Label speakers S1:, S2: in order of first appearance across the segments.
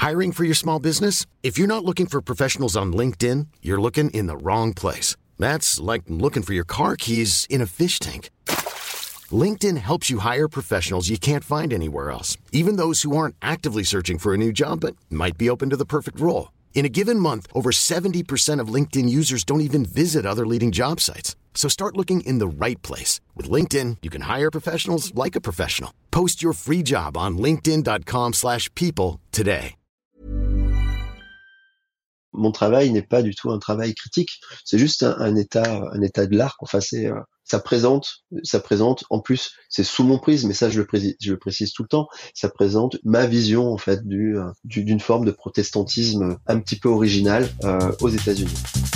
S1: Hiring for your small business? If you're not looking for professionals on LinkedIn, you're looking in the wrong place. That's like looking for your car keys in a fish tank. LinkedIn helps you hire professionals you can't find anywhere else, even those who aren't actively searching for a new job but might be open to the perfect role. In a given month, over 70% of LinkedIn users don't even visit other leading job sites. So start looking in the right place. With LinkedIn, you can hire professionals like a professional. Post your free job on linkedin.com/people today.
S2: Mon travail n'est pas du tout un travail critique. C'est juste un état de l'art. Enfin, ça présente. En plus, c'est sous mon prisme, mais ça, je le précise tout le temps. Ça présente ma vision, en fait, d'une forme de protestantisme un petit peu original, aux États-Unis.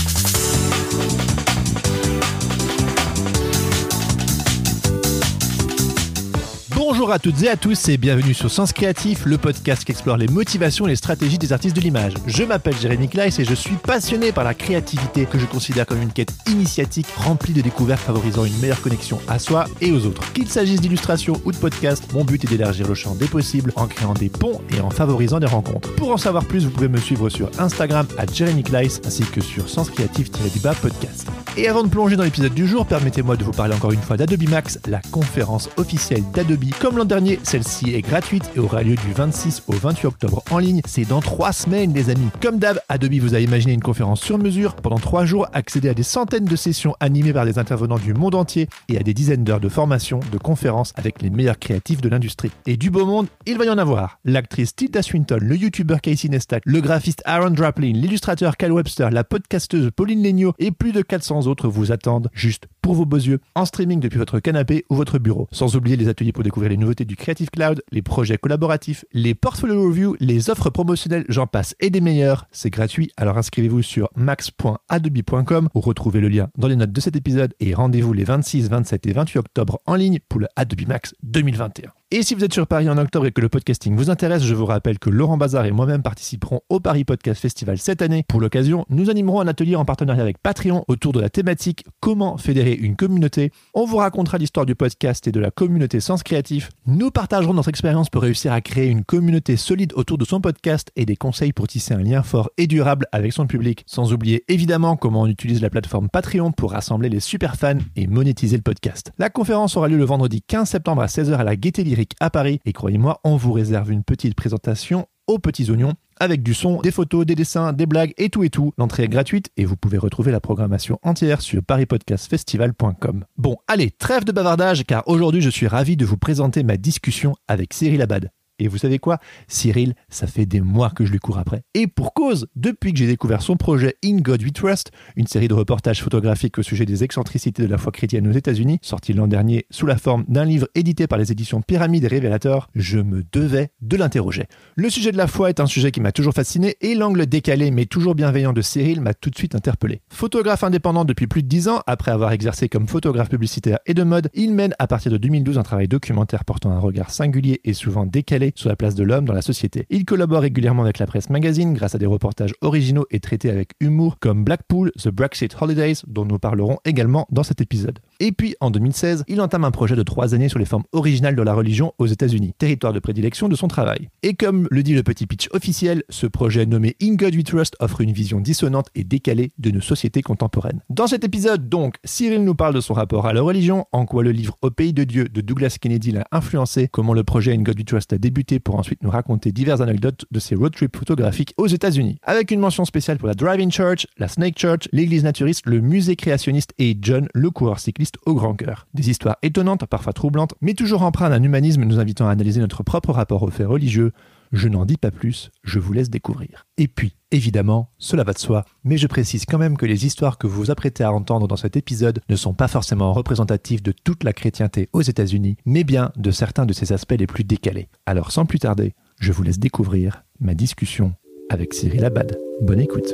S3: Bonjour à toutes et à tous et bienvenue sur Sens Créatif, le podcast qui explore les motivations et les stratégies des artistes de l'image. Je m'appelle Jérémy Kleiss et je suis passionné par la créativité que je considère comme une quête initiatique remplie de découvertes favorisant une meilleure connexion à soi et aux autres. Qu'il s'agisse d'illustration ou de podcast, mon but est d'élargir le champ des possibles en créant des ponts et en favorisant des rencontres. Pour en savoir plus, vous pouvez me suivre sur Instagram @Jérémy Kleiss ainsi que sur Sens Créatif-podcast. Et avant de plonger dans l'épisode du jour, permettez-moi de vous parler encore une fois d'Adobe Max, la conférence officielle d'Adobe. Comme l'an dernier, celle-ci est gratuite et aura lieu du 26 au 28 octobre en ligne. C'est dans 3 semaines, les amis. Comme d'hab, Adobe vous a imaginé une conférence sur mesure. Pendant 3 jours, accédez à des centaines de sessions animées par des intervenants du monde entier et à des dizaines d'heures de formation, de conférences avec les meilleurs créatifs de l'industrie. Et du beau monde, il va y en avoir. L'actrice Tilda Swinton, le youtubeur Casey Neistat, le graphiste Aaron Draplin, l'illustrateur Cal Webster, la podcasteuse Pauline Legnaud et plus de 400 autres vous attendent juste pour vos beaux yeux, en streaming depuis votre canapé ou votre bureau. Sans oublier les ateliers pour découvrir les nouveautés du Creative Cloud, les projets collaboratifs, les portfolio reviews, les offres promotionnelles, j'en passe et des meilleurs. C'est gratuit, alors inscrivez-vous sur max.adobe.com ou retrouvez le lien dans les notes de cet épisode et rendez-vous les 26, 27 et 28 octobre en ligne pour le Adobe Max 2021. Et si vous êtes sur Paris en octobre et que le podcasting vous intéresse, je vous rappelle que Laurent Bazar et moi-même participerons au Paris Podcast Festival cette année. Pour l'occasion, nous animerons un atelier en partenariat avec Patreon autour de la thématique « Comment fédérer une communauté ». On vous racontera l'histoire du podcast et de la communauté Sens Créatif. Nous partagerons notre expérience pour réussir à créer une communauté solide autour de son podcast et des conseils pour tisser un lien fort et durable avec son public. Sans oublier évidemment comment on utilise la plateforme Patreon pour rassembler les super fans et monétiser le podcast. La conférence aura lieu le vendredi 15 septembre à 16h à la Gaîté Lyrique à Paris et croyez-moi, on vous réserve une petite présentation aux petits oignons avec du son, des photos, des dessins, des blagues et tout. L'entrée est gratuite et vous pouvez retrouver la programmation entière sur paris-podcastfestival.com. Bon, allez, trêve de bavardage car aujourd'hui je suis ravi de vous présenter ma discussion avec Cyril Abad. Et vous savez quoi ? Cyril, ça fait des mois que je lui cours après. Et pour cause, depuis que j'ai découvert son projet In God We Trust, une série de reportages photographiques au sujet des excentricités de la foi chrétienne aux États-Unis, sorti l'an dernier sous la forme d'un livre édité par les éditions Pyramide et Révélateur, je me devais de l'interroger. Le sujet de la foi est un sujet qui m'a toujours fasciné et l'angle décalé mais toujours bienveillant de Cyril m'a tout de suite interpellé. Photographe indépendant depuis plus de 10 ans, après avoir exercé comme photographe publicitaire et de mode, il mène à partir de 2012 un travail documentaire portant un regard singulier et souvent décalé sur la place de l'homme dans la société. Il collabore régulièrement avec la presse magazine grâce à des reportages originaux et traités avec humour comme Blackpool, The Brexit Holidays, dont nous parlerons également dans cet épisode. Et puis, en 2016, il entame un projet de 3 années sur les formes originales de la religion aux États-Unis, territoire de prédilection de son travail. Et comme le dit le petit pitch officiel, ce projet nommé In God We Trust offre une vision dissonante et décalée de nos sociétés contemporaines. Dans cet épisode, donc, Cyril nous parle de son rapport à la religion, en quoi le livre Au pays de Dieu de Douglas Kennedy l'a influencé, comment le projet In God We Trust a débuté pour ensuite nous raconter diverses anecdotes de ses road trips photographiques aux États-Unis. Avec une mention spéciale pour la Drive-In Church, la Snake Church, l'église naturiste, le musée créationniste et John, le coureur cycliste au grand cœur. Des histoires étonnantes, parfois troublantes, mais toujours empreintes d'un humanisme nous invitant à analyser notre propre rapport aux faits religieux. Je n'en dis pas plus, je vous laisse découvrir. Et puis, évidemment, cela va de soi, mais je précise quand même que les histoires que vous vous apprêtez à entendre dans cet épisode ne sont pas forcément représentatives de toute la chrétienté aux États-Unis, mais bien de certains de ses aspects les plus décalés. Alors sans plus tarder, je vous laisse découvrir ma discussion avec Cyril Abad. Bonne écoute.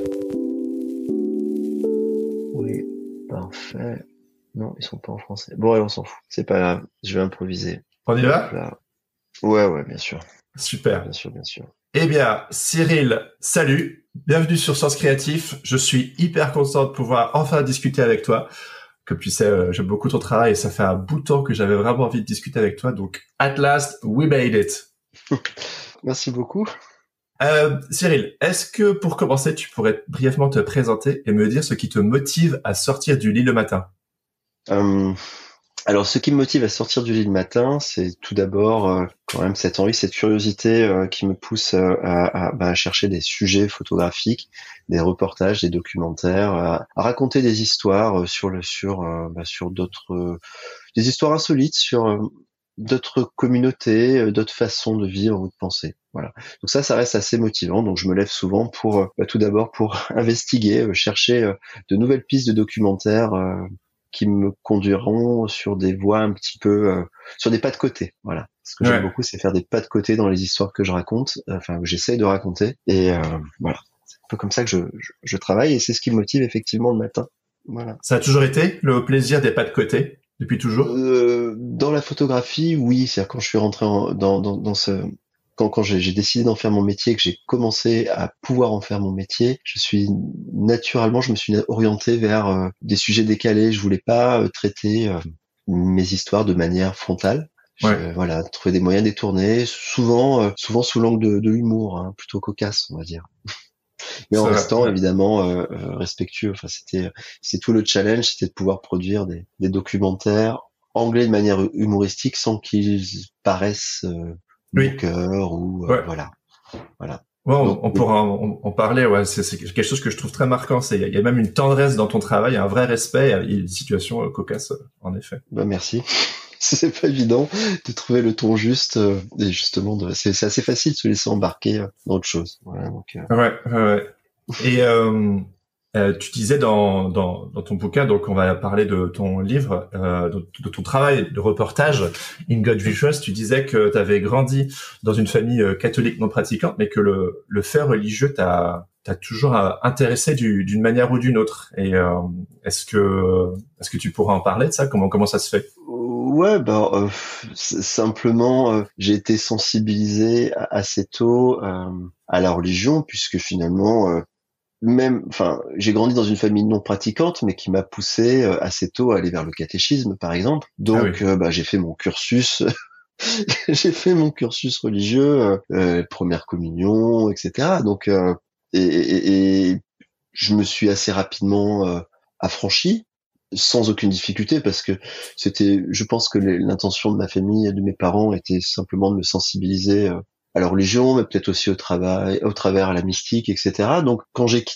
S2: Oui, parfait. Non, ils sont pas en français. Bon, allez, on s'en fout. C'est pas grave, je vais improviser.
S3: On y va ?
S2: Là. Ouais, bien sûr.
S3: Super.
S2: Bien sûr.
S3: Eh bien, Cyril, salut. Bienvenue sur Sens Créatif. Je suis hyper content de pouvoir enfin discuter avec toi. Comme tu sais, j'aime beaucoup ton travail et ça fait un bout de temps que j'avais vraiment envie de discuter avec toi. Donc, at last, we made it.
S2: Merci beaucoup.
S4: Cyril, est-ce que pour commencer, tu pourrais brièvement te présenter et me dire ce qui te motive à sortir du lit le matin?
S2: Alors, ce qui me motive à sortir du lit le matin, c'est tout d'abord quand même cette envie, cette curiosité qui me pousse à chercher des sujets photographiques, des reportages, des documentaires, à raconter des histoires sur d'autres, des histoires insolites sur d'autres communautés, d'autres façons de vivre ou de penser. Voilà. Donc ça reste assez motivant. Donc je me lève souvent pour tout d'abord pour investiguer, chercher de nouvelles pistes de documentaires. Qui me conduiront sur des voies un petit peu sur des pas de côté. Voilà. Ce que j'aime beaucoup, c'est faire des pas de côté dans les histoires que je raconte, que j'essaye de raconter. Et voilà, c'est un peu comme ça que je travaille, et c'est ce qui me motive effectivement le matin. Voilà.
S4: Ça a toujours été le plaisir des pas de côté depuis toujours.
S2: Dans la photographie, oui. C'est-à-dire quand je suis rentré dans ce quand j'ai décidé d'en faire mon métier, que j'ai commencé à pouvoir en faire mon métier, je me suis orienté vers des sujets décalés. Je voulais pas traiter mes histoires de manière frontale. Voilà, trouver des moyens détournés, souvent sous l'angle de l'humour, plutôt cocasse, on va dire. Mais en restant évidemment respectueux. Enfin, c'est tout le challenge, c'était de pouvoir produire des documentaires anglais de manière humoristique sans qu'ils paraissent cœur ou voilà.
S4: Ouais, on pourra en parler. Ouais, c'est quelque chose que je trouve très marquant. Il y a même une tendresse dans ton travail, un vrai respect. Il y a une situation cocasse, en effet.
S2: Merci. C'est pas évident de trouver le ton juste et justement c'est assez facile de se laisser embarquer dans autre chose. Voilà, donc,
S4: Ouais. Et tu disais dans ton bouquin, donc on va parler de ton livre, de ton travail de reportage, In God We Trust. Tu disais que tu avais grandi dans une famille catholique non pratiquante, mais que le fait religieux t'a toujours intéressé d'une manière ou d'une autre. Et est-ce que tu pourras en parler de ça? Comment ça se fait?
S2: Ouais, simplement j'ai été sensibilisé assez tôt à la religion, puisque finalement j'ai grandi dans une famille non pratiquante, mais qui m'a poussé assez tôt à aller vers le catéchisme, par exemple. Donc, j'ai fait mon cursus, religieux, première communion, etc. Donc, et je me suis assez rapidement affranchi, sans aucune difficulté, parce que je pense que l'intention de ma famille et de mes parents était simplement de me sensibiliser à la religion, mais peut-être aussi au travers à la mystique, etc. Donc quand je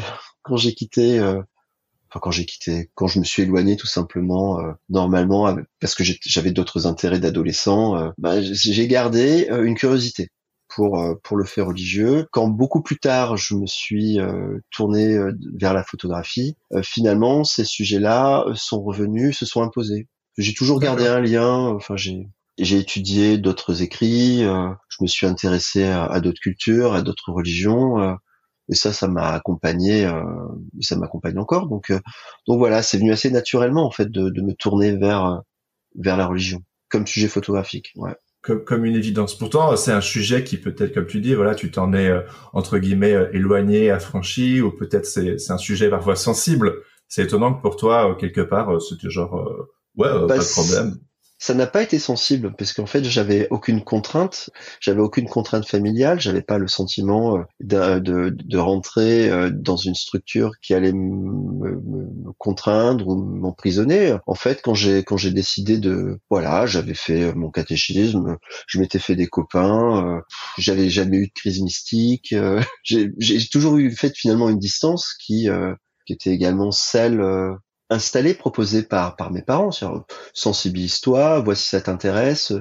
S2: me suis éloigné tout simplement, normalement, parce que j'avais d'autres intérêts d'adolescent, j'ai gardé une curiosité pour le fait religieux. Quand beaucoup plus tard je me suis tourné vers la photographie, finalement ces sujets-là se sont imposés. J'ai toujours gardé un lien. J'ai étudié d'autres écrits, je me suis intéressé à d'autres cultures, à d'autres religions, et ça m'a accompagné, et ça m'accompagne encore. Donc voilà, c'est venu assez naturellement en fait de me tourner vers la religion comme sujet photographique. Ouais.
S4: Comme une évidence. Pourtant, c'est un sujet qui peut-être, comme tu dis, voilà, tu t'en es entre guillemets éloigné, affranchi, ou peut-être c'est un sujet parfois sensible. C'est étonnant que pour toi, quelque part, c'était genre pas de problème.
S2: Ça n'a pas été sensible, parce qu'en fait j'avais aucune contrainte familiale, j'avais pas le sentiment de rentrer dans une structure qui allait me contraindre ou m'emprisonner. En fait, quand j'ai décidé j'avais fait mon catéchisme, je m'étais fait des copains, j'avais jamais eu de crise mystique, j'ai toujours eu finalement une distance qui était également celle proposé par mes parents, sensibilise-toi, vois si ça t'intéresse.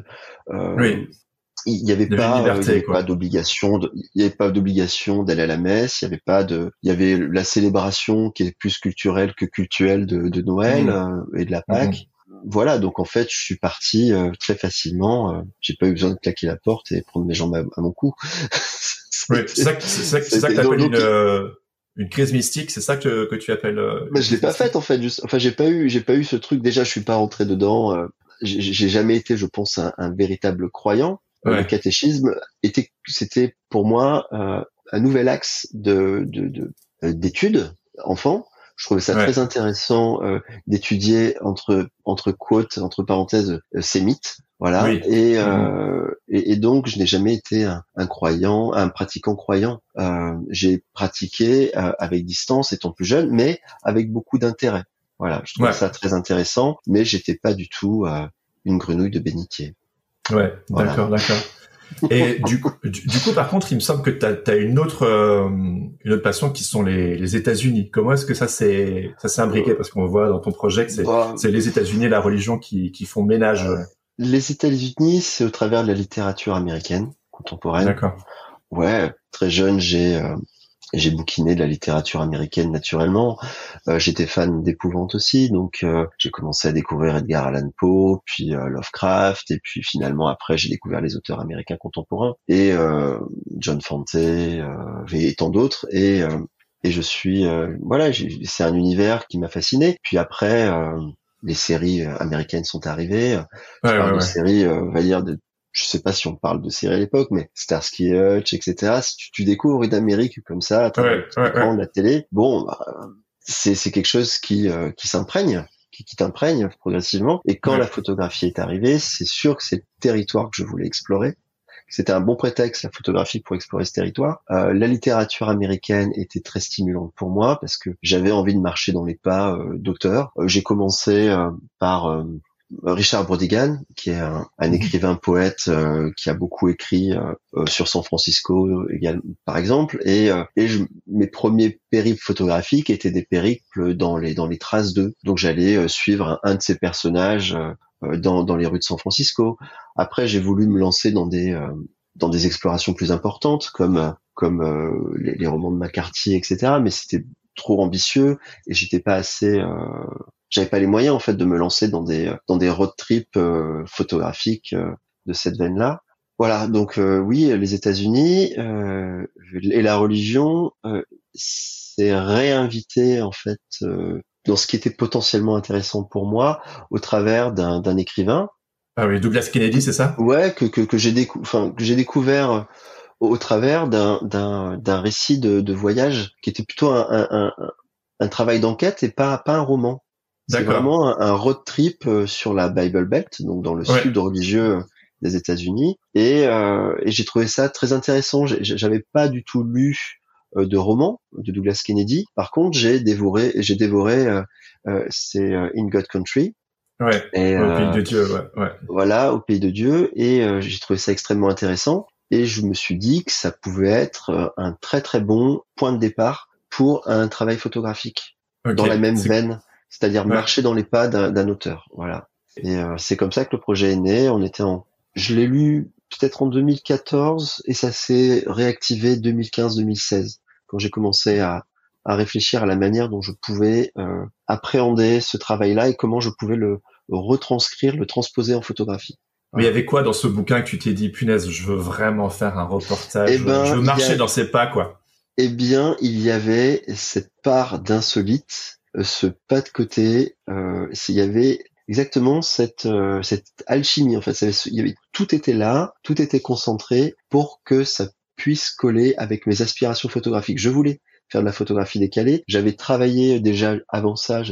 S2: Il y avait pas d'obligation d'aller à la messe, il y avait la célébration qui est plus culturelle que cultuelle de Noël et de la Pâques. Voilà, donc en fait, je suis parti très facilement, j'ai pas eu besoin de claquer la porte et prendre mes jambes à mon cou.
S4: C'est ça que t'appelles une crise mystique, c'est ça que tu appelles
S2: je l'ai pas faite en fait. J'ai pas eu ce truc. Déjà, je suis pas rentré dedans. J'ai jamais été, je pense, un véritable croyant. Le catéchisme c'était pour moi un nouvel axe d'études enfant. Je trouvais ça très intéressant d'étudier entre parenthèses ces mythes. Voilà.
S4: Oui.
S2: Et donc, je n'ai jamais été un croyant, un pratiquant croyant. J'ai pratiqué avec distance étant plus jeune, mais avec beaucoup d'intérêt. Voilà, je trouvais ça très intéressant, mais j'étais pas du tout une grenouille de bénitier.
S4: Ouais,
S2: voilà.
S4: D'accord. Et du coup, par contre, il me semble que t'as une autre passion qui sont les États-Unis. Comment est-ce que ça s'est imbriqué? Parce qu'on voit dans ton projet que c'est les États-Unis et la religion qui font ménage.
S2: Les États-Unis, c'est au travers de la littérature américaine contemporaine.
S4: D'accord.
S2: Ouais, très jeune, j'ai bouquiné de la littérature américaine naturellement. J'étais fan d'épouvante aussi, donc j'ai commencé à découvrir Edgar Allan Poe, puis Lovecraft, et puis finalement après j'ai découvert les auteurs américains contemporains et John Fante et tant d'autres. Et je suis c'est un univers qui m'a fasciné. Puis après les séries américaines sont arrivées. Je parle de séries, on va dire je sais pas si on parle de séries à l'époque, mais Starsky Hutch, etc. Si tu découvres une Amérique comme ça à travers l'écran de la télé, bon, c'est quelque chose qui s'imprègne, qui t'imprègne progressivement. Et quand la photographie est arrivée, c'est sûr que c'est le territoire que je voulais explorer. C'était un bon prétexte, la photographie, pour explorer ce territoire. La littérature américaine était très stimulante pour moi parce que j'avais envie de marcher dans les pas d'auteurs. J'ai commencé par Richard Brautigan, qui est un écrivain poète qui a beaucoup écrit sur San Francisco également, par exemple, et mes premiers périples photographiques étaient des périples dans les traces d'eux. Donc j'allais suivre un de ces personnages dans les rues de San Francisco. Après, j'ai voulu me lancer dans des explorations plus importantes, comme les romans de McCarthy, etc. Mais c'était trop ambitieux et j'étais pas assez j'avais pas les moyens en fait de me lancer dans des road trips photographiques de cette veine-là. Voilà, donc oui, les États-Unis et la religion s'est réinvité en fait dans ce qui était potentiellement intéressant pour moi au travers d'un écrivain.
S4: Ah oui, Douglas Kennedy, c'est ça?
S2: Ouais, que j'ai découvert au travers d'un récit de voyage qui était plutôt un travail d'enquête et pas un roman. C'est vraiment un road trip sur la Bible Belt, donc dans le sud religieux des États-Unis, et j'ai trouvé ça très intéressant. J'avais pas du tout lu de roman de Douglas Kennedy. Par contre, j'ai dévoré c'est In God Country.
S4: Ouais. Et, au pays de Dieu, ouais.
S2: Voilà, au pays de Dieu, et j'ai trouvé ça extrêmement intéressant. Et je me suis dit que ça pouvait être un très très bon point de départ pour un travail photographique dans la même veine. C'est-à-dire marcher dans les pas d'un auteur, voilà. Et c'est comme ça que le projet est né. Je l'ai lu peut-être en 2014 et ça s'est réactivé 2015-2016 quand j'ai commencé à réfléchir à la manière dont je pouvais appréhender ce travail-là et comment je pouvais le retranscrire, le transposer en photographie.
S4: Mais il y avait quoi dans ce bouquin que tu t'es dit, punaise, je veux vraiment faire un reportage, je veux marcher dans ces pas, quoi.
S2: Eh bien, il y avait cette part d'insolite, ce pas de côté, il y avait exactement cette alchimie en fait. Tout était là, tout était concentré pour que ça puisse coller avec mes aspirations photographiques. Je voulais faire de la photographie décalée. J'avais travaillé déjà avant ça,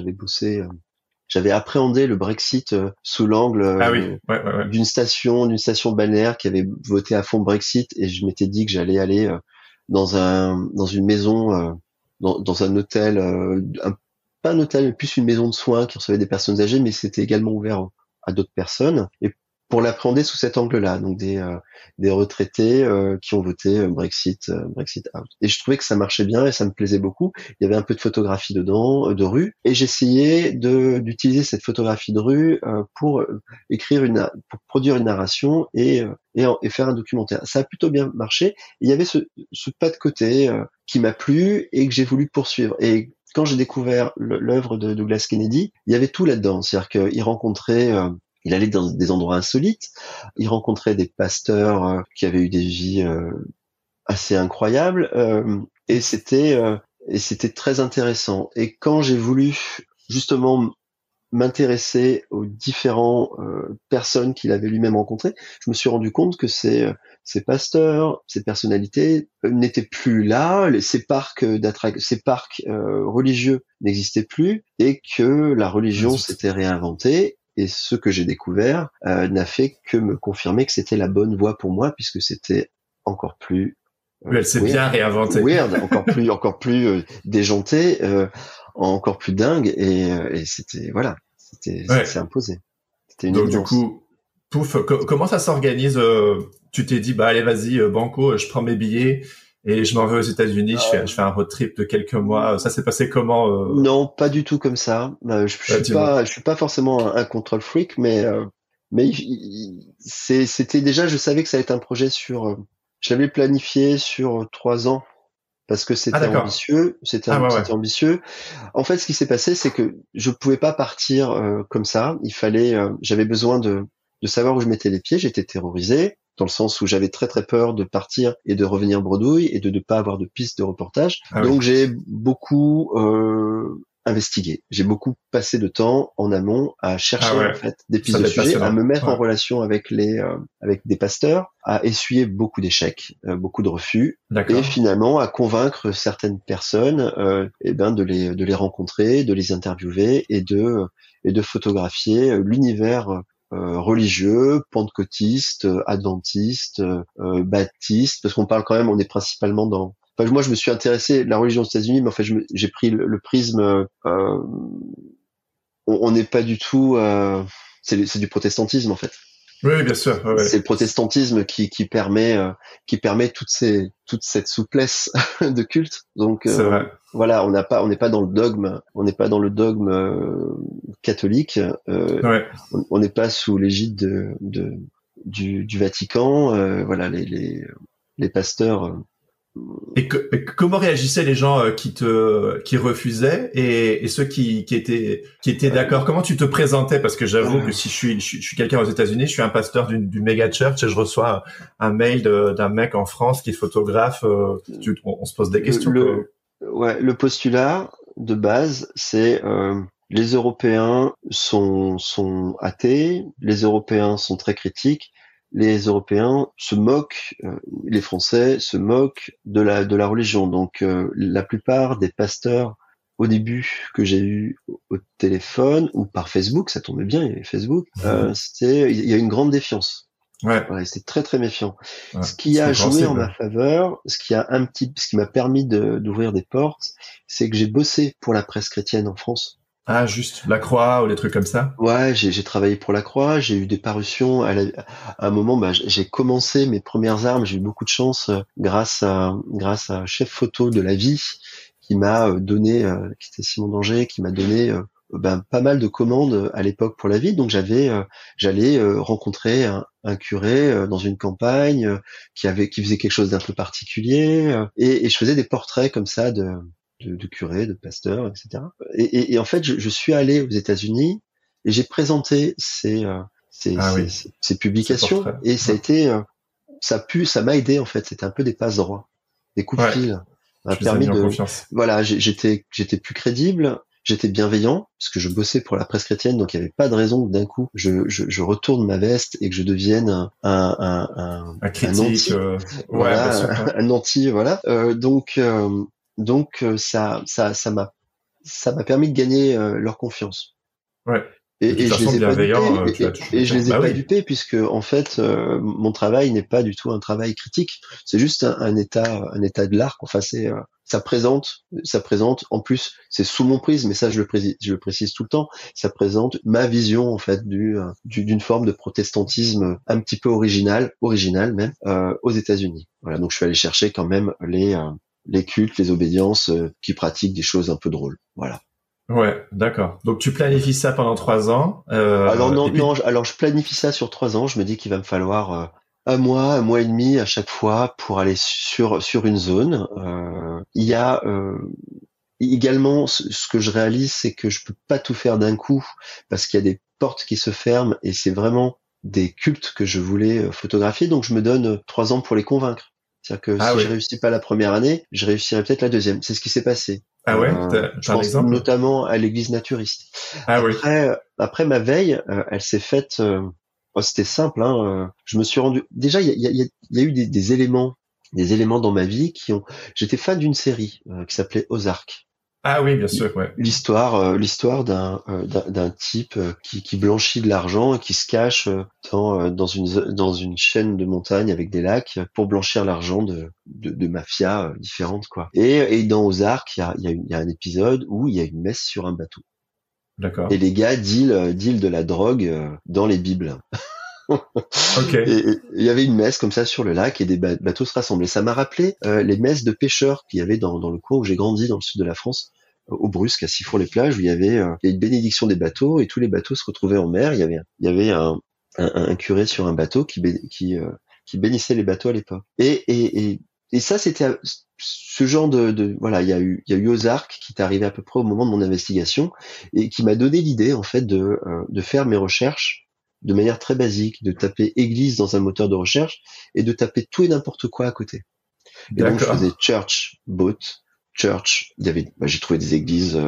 S2: j'avais appréhendé le Brexit sous l'angle d'une station balnéaire qui avait voté à fond Brexit, et je m'étais dit que j'allais aller dans une maison, dans un hôtel, pas un hôtel, mais plus une maison de soins qui recevait des personnes âgées, mais c'était également ouvert à d'autres personnes. Et pour l'appréhender sous cet angle-là, donc des retraités qui ont voté Brexit out. Et je trouvais que ça marchait bien et ça me plaisait beaucoup. Il y avait un peu de photographie dedans, de rue, et j'essayais d'utiliser cette photographie de rue pour pour produire une narration et faire un documentaire. Ça a plutôt bien marché. Il y avait ce pas de côté qui m'a plu et que j'ai voulu poursuivre. Et quand j'ai découvert l'œuvre de Douglas Kennedy, il y avait tout là-dedans. C'est-à-dire qu'il rencontrait il allait dans des endroits insolites, il rencontrait des pasteurs qui avaient eu des vies assez incroyables, et c'était très intéressant. Et quand j'ai voulu justement m'intéresser aux différentes personnes qu'il avait lui-même rencontrées, je me suis rendu compte que ces pasteurs, ces personnalités n'étaient plus là, ces parcs religieux n'existaient plus, et que la religion s'était réinventée. et ce que j'ai découvert n'a fait que me confirmer que c'était la bonne voie pour moi, puisque c'était encore plus
S4: elle s'est bien réinventée.
S2: Weird, encore plus déjanté, encore plus dingue, et c'était c'est imposé. C'était une
S4: Donc
S2: évidence.
S4: du coup, pouf, comment ça s'organise Tu t'es dit allez vas-y banco, je prends mes billets et je m'en vais aux États-Unis, je fais un road trip de quelques mois. Ça s'est passé comment
S2: Non, pas du tout comme ça. Je suis pas forcément un control freak, mais c'était déjà, je savais que ça allait être un projet je l'avais planifié sur 3 ans parce que c'était ambitieux. C'était ambitieux. En fait, ce qui s'est passé, c'est que je pouvais pas partir comme ça. Il fallait, j'avais besoin de savoir où je mettais les pieds. J'étais terrorisé, dans le sens où j'avais très très peur de partir et de revenir bredouille et de ne pas avoir de piste de reportage. Donc j'ai beaucoup investigué. J'ai beaucoup passé de temps en amont à chercher en fait des pistes de sujets, à me mettre en relation avec avec des pasteurs, à essuyer beaucoup d'échecs, beaucoup de refus, et finalement à convaincre certaines personnes de les rencontrer, de les interviewer et de photographier l'univers religieux, pentecôtiste, adventiste, baptiste, parce qu'on parle quand même, on est principalement dans... Enfin, moi, je me suis intéressé à la religion aux États-Unis, mais en fait, j'ai pris le prisme... on n'est pas du tout... c'est du protestantisme, en fait.
S4: Oui, bien sûr. Ouais.
S2: C'est le protestantisme qui permet toute cette souplesse de culte. Donc voilà, on n'est pas dans le dogme, catholique. On n'est pas sous l'égide du Vatican. Voilà, les pasteurs.
S4: Et comment réagissaient les gens qui refusaient et ceux qui étaient d'accord? Comment tu te présentais? Parce que j'avoue que si je suis quelqu'un aux États-Unis, je suis un pasteur d'une méga church et je reçois un mail d'un mec en France qui est photographe. On se pose des questions.
S2: Le postulat de base, c'est les Européens sont athées, les Européens sont très critiques. Les Européens se moquent, les Français se moquent de la religion. Donc la plupart des pasteurs au début que j'ai eu au téléphone ou par Facebook, ça tombait bien, il y avait Facebook, il y a une grande défiance. Voilà, c'était très très méfiant. Ce qui a joué en ma faveur, ce qui m'a permis d'ouvrir des portes, c'est que j'ai bossé pour la presse chrétienne en France.
S4: Ah, juste La Croix ou des trucs comme ça?
S2: Ouais, j'ai travaillé pour La Croix, j'ai eu des parutions à un moment, j'ai commencé mes premières armes, j'ai eu beaucoup de chance grâce à un chef photo de La Vie qui m'a donné, qui était Simon Danger, qui m'a donné pas mal de commandes à l'époque pour La Vie. Donc j'allais rencontrer un curé dans une campagne qui faisait quelque chose d'un peu particulier et je faisais des portraits comme ça de curés, de pasteurs, etc. Et en fait, je suis allé aux États-Unis et j'ai présenté ces publications et ça a été, ça m'a aidé en fait. C'était un peu des passe droits, des coups de fil. Ça m'a permis voilà, j'étais plus crédible, j'étais bienveillant parce que je bossais pour la presse chrétienne, donc il y avait pas de raison que d'un coup je retourne ma veste et que je devienne un critique, un anti, voilà. Donc ça m'a permis de gagner leur confiance. Et je les ai pas dupés, et je les ai pas dupés puisque en fait mon travail n'est pas du tout un travail critique. C'est juste un état de l'art. Enfin ça présente. En plus c'est sous mon prisme, mais ça je le précise tout le temps. Ça présente ma vision en fait d'une forme de protestantisme un petit peu original même aux États-Unis. Voilà, donc je suis allé chercher quand même les cultes, les obédiences qui pratiquent des choses un peu drôles. Voilà.
S4: Ouais, d'accord. Donc tu planifies ça pendant 3 ans.
S2: Alors je planifie ça sur 3 ans. Je me dis qu'il va me falloir un mois et demi à chaque fois pour aller sur une zone. Il y a également ce que je réalise, c'est que je peux pas tout faire d'un coup parce qu'il y a des portes qui se ferment et c'est vraiment des cultes que je voulais photographier. Donc je me donne 3 ans pour les convaincre. C'est-à-dire que si je réussis pas la première année, je réussirai peut-être la deuxième. C'est ce qui s'est passé. Je pense notamment à l'église naturiste. Après ma veille, elle s'est faite. C'était simple. Je me suis rendu. Déjà, il y a eu des éléments dans ma vie qui ont. J'étais fan d'une série qui s'appelait Ozark.
S4: Ah oui, bien sûr, ouais.
S2: L'histoire d'un type qui blanchit de l'argent et qui se cache dans une chaîne de montagnes avec des lacs pour blanchir l'argent de mafias différentes, quoi. Et dans Ozark, il y a un épisode où il y a une messe sur un bateau.
S4: D'accord.
S2: Et les gars deal de la drogue dans les bibles.
S4: Ok.
S2: Et il y avait une messe comme ça sur le lac et des bateaux se rassemblaient. Ça m'a rappelé les messes de pêcheurs qu'il y avait dans le coin où j'ai grandi, dans le sud de la France, au Brusque, à Sifour-les-Plages, où il y a une bénédiction des bateaux et tous les bateaux se retrouvaient en mer. Il y avait un curé sur un bateau qui bénissait les bateaux à l'époque. Et ça, c'était ce genre voilà, il y a eu Ozark qui est arrivé à peu près au moment de mon investigation et qui m'a donné l'idée en fait de faire mes recherches de manière très basique, de taper église dans un moteur de recherche et de taper tout et n'importe quoi à côté. Et donc je faisais church, boat, church. J'ai trouvé des églises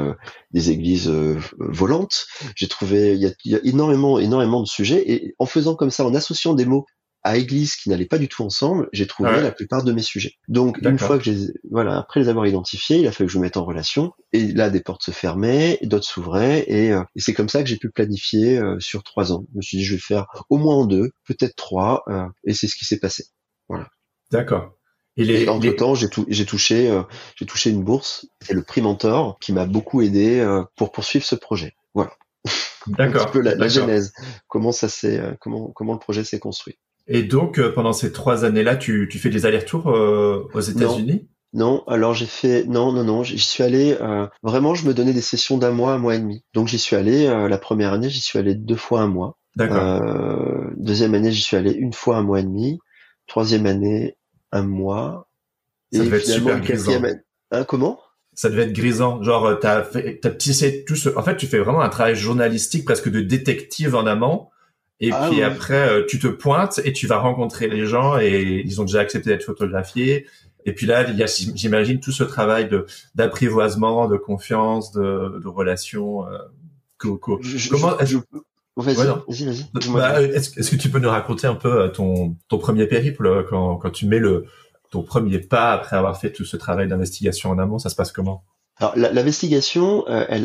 S2: volantes. J'ai trouvé, il y a énormément de sujets. Et en faisant comme ça, en associant des mots à église qui n'allaient pas du tout ensemble, j'ai trouvé la plupart de mes sujets. Donc une fois que après les avoir identifiés, il a fallu que je me mette en relation. Et là, des portes se fermaient, d'autres s'ouvraient, et c'est comme ça que j'ai pu planifier sur 3 ans. Je me suis dit, je vais faire au moins en 2, peut-être 3, et c'est ce qui s'est passé. Voilà.
S4: D'accord.
S2: Et entre-temps, j'ai touché une bourse, c'est le prix Mentor, qui m'a beaucoup aidé pour poursuivre ce projet. Voilà.
S4: D'accord.
S2: Un petit peu la genèse, comment le projet s'est construit.
S4: Et donc, pendant ces 3 années-là, tu fais des allers-retours aux États-Unis?
S2: Non, alors j'y suis allé, vraiment, je me donnais des sessions d'1 mois, 1 mois et demi. Donc j'y suis allé, la première année, j'y suis allé 2 fois 1 mois.
S4: D'accord.
S2: Deuxième année, j'y suis allé 1 fois 1 mois et demi. Troisième année, 1 mois.
S4: Ça devait être super grisant.
S2: Comment?
S4: Ça devait être grisant. Genre, t'as tissé en fait, tu fais vraiment un travail journalistique, presque de détective en amont. Et puis après, tu te pointes et tu vas rencontrer les gens et ils ont déjà accepté d'être photographiés. Et puis là, il y a, j'imagine, tout ce travail d'apprivoisement, de confiance, de relation. Comment
S2: Vas-y.
S4: Est-ce que tu peux nous raconter un peu ton premier périple quand tu mets ton premier pas après avoir fait tout ce travail d'investigation en amont, ça se passe comment?
S2: Alors l'investigation,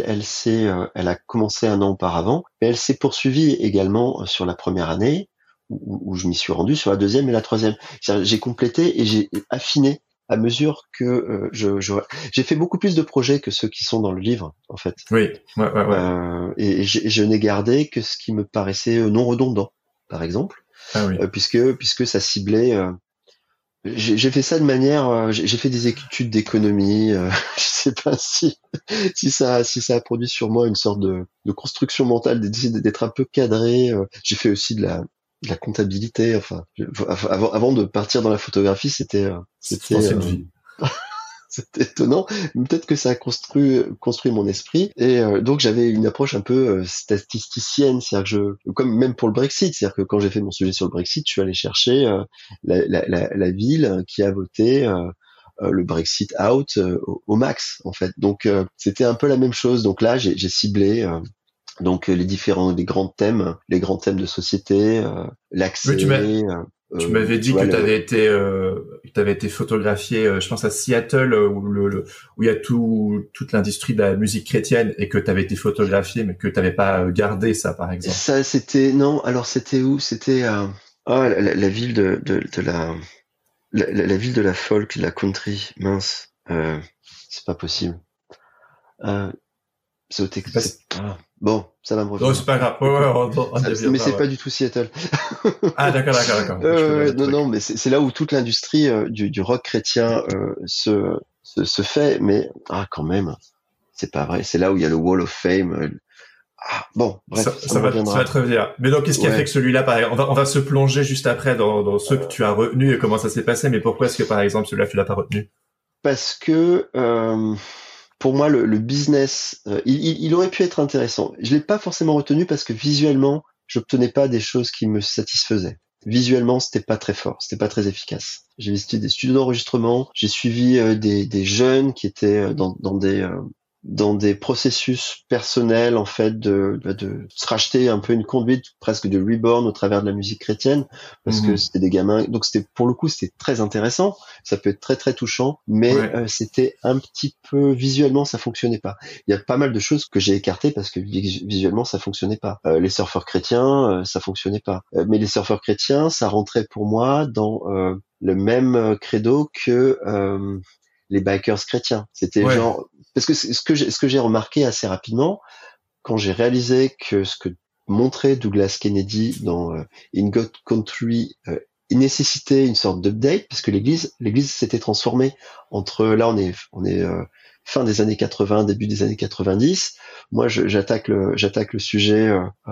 S2: elle a commencé 1 an auparavant, mais elle s'est poursuivie également sur la première année où je m'y suis rendu, sur la deuxième et la troisième. J'ai complété et j'ai affiné à mesure que j'ai fait beaucoup plus de projets que ceux qui sont dans le livre, en fait.
S4: Oui, ouais.
S2: Et je n'ai gardé que ce qui me paraissait non redondant, par exemple, puisque ça ciblait. J'ai fait ça de manière, j'ai fait des études d'économie. Je sais pas si ça a produit sur moi une sorte de construction mentale, d'essayer d'être un peu cadré. J'ai fait aussi de la comptabilité. Enfin, avant de partir dans la photographie, c'était
S4: une vie.
S2: C'était étonnant. Peut-être que ça a construit mon esprit. Et donc j'avais une approche un peu statisticienne, c'est-à-dire que comme même pour le Brexit, c'est-à-dire que quand j'ai fait mon sujet sur le Brexit, je suis allé chercher la ville qui a voté le Brexit out au max, en fait. Donc c'était un peu la même chose. Donc là, j'ai ciblé donc les grands thèmes de société, l'accès.
S4: Tu m'avais dit que t'avais été photographié, je pense à Seattle, où il y a toute l'industrie de la musique chrétienne et que t'avais été photographié, mais que t'avais pas gardé ça, par exemple.
S2: Ça, alors c'était où? C'était la ville de la ville de la folk, de la country. Mince, c'est pas possible. C'est au Texas. Bon, ça va me revenir.
S4: Non, c'est pas grave.
S2: Mais c'est pas du tout Seattle.
S4: Ah, d'accord.
S2: Non, mais c'est là où toute l'industrie du rock chrétien se fait, mais quand même, c'est pas vrai. C'est là où il y a le Wall of Fame. Bon, bref,
S4: ça va te revenir. Mais donc, qu'est-ce qui a fait que celui-là, par exemple, on va se plonger juste après dans ceux que tu as retenus et comment ça s'est passé. Mais pourquoi est-ce que, par exemple, celui-là, tu l'as pas retenu?
S2: Parce que pour moi, le business, il aurait pu être intéressant. Je l'ai pas forcément retenu parce que visuellement, j'obtenais pas des choses qui me satisfaisaient. Visuellement, c'était pas très fort, c'était pas très efficace. J'ai visité des studios d'enregistrement, j'ai suivi des jeunes qui étaient dans dans des processus personnels, en fait, de se racheter un peu une conduite presque de reborn au travers de la musique chrétienne, parce que c'était des gamins. Donc c'était, pour le coup, c'était très intéressant. Ça peut être très très touchant, mais c'était un petit peu visuellement, ça fonctionnait pas. Il y a pas mal de choses que j'ai écartées parce que visuellement, ça fonctionnait pas. Les surfeurs chrétiens, ça fonctionnait pas. Mais les surfeurs chrétiens, ça rentrait pour moi dans le même credo que les bikers chrétiens. C'était genre, parce que ce que j'ai remarqué assez rapidement quand j'ai réalisé que ce que montrait Douglas Kennedy dans In God Country nécessitait une sorte d'update, parce que l'église s'était transformée entre, là on est fin des années 80, début des années 90. Moi, j'attaque le sujet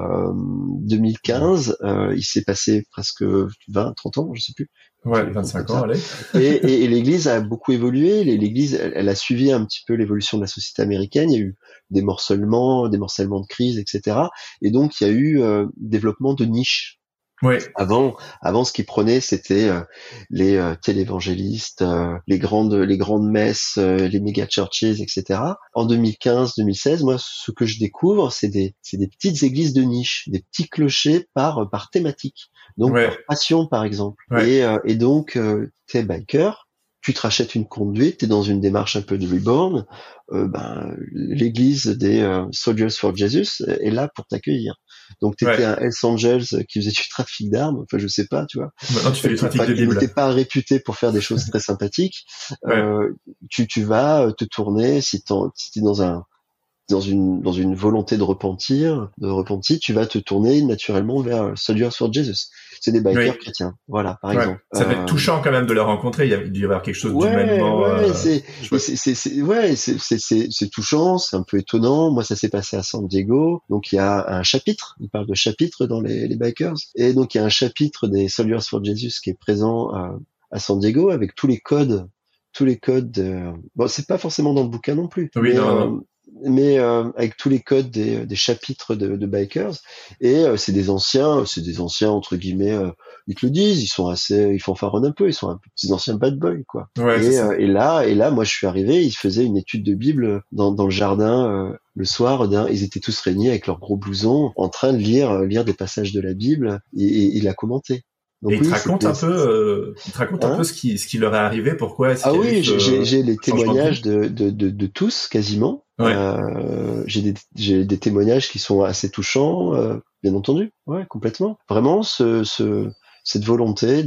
S2: 2015. Il s'est passé presque 20, 30 ans, je sais plus.
S4: Ouais, 25 ans, allez.
S2: Et l'Église a beaucoup évolué. L'Église, elle a suivi un petit peu l'évolution de la société américaine. Il y a eu des morcellements de crise, etc. Et donc, il y a eu développement de niches.
S4: Oui.
S2: Avant, ce qu'ils prenaient, c'était les télévangélistes, les grandes messes, les méga churches, etc. En 2015-2016, moi, ce que je découvre, c'est des petites églises de niche, des petits clochers par thématique. Donc, par passion, par exemple. Et donc, t'es biker, tu te rachètes une conduite, t'es dans une démarche un peu de reborn, l'église des Soldiers for Jesus est là pour t'accueillir. Donc t'étais un Hells Angels qui faisait du trafic d'armes, enfin je sais pas, tu vois.
S4: Maintenant tu fais du trafic de Bible.
S2: T'es pas réputé pour faire des choses très sympathiques. Tu vas te tourner si t'es dans une volonté de repentir, tu vas te tourner naturellement vers Soldiers for Jesus. C'est des bikers chrétiens, voilà, par exemple.
S4: Ça va être touchant quand même de les rencontrer. Il doit y avoir quelque chose d'humainement.
S2: C'est touchant, c'est un peu étonnant. Moi, ça s'est passé à San Diego. Donc il y a un chapitre. Il parle de chapitre dans les bikers. Et donc il y a un chapitre des Soldiers for Jesus qui est présent à San Diego avec tous les codes. Bon, c'est pas forcément dans le bouquin non plus.
S4: Oui,
S2: mais avec tous les codes des chapitres de bikers, et c'est des anciens entre guillemets, ils te le disent, ils fanfaronnent un peu, ils sont des anciens bad boys, quoi. Et là moi je suis arrivé, ils faisaient une étude de Bible dans le jardin le soir, ils étaient tous réunis avec leurs gros blousons en train de lire des passages de la Bible et la commenter. Donc,
S4: et il te raconte un peu ce qui leur est arrivé, pourquoi est-ce
S2: j'ai les témoignages de tous quasiment. J'ai des témoignages qui sont assez touchants, bien entendu. Ouais, complètement. Vraiment cette volonté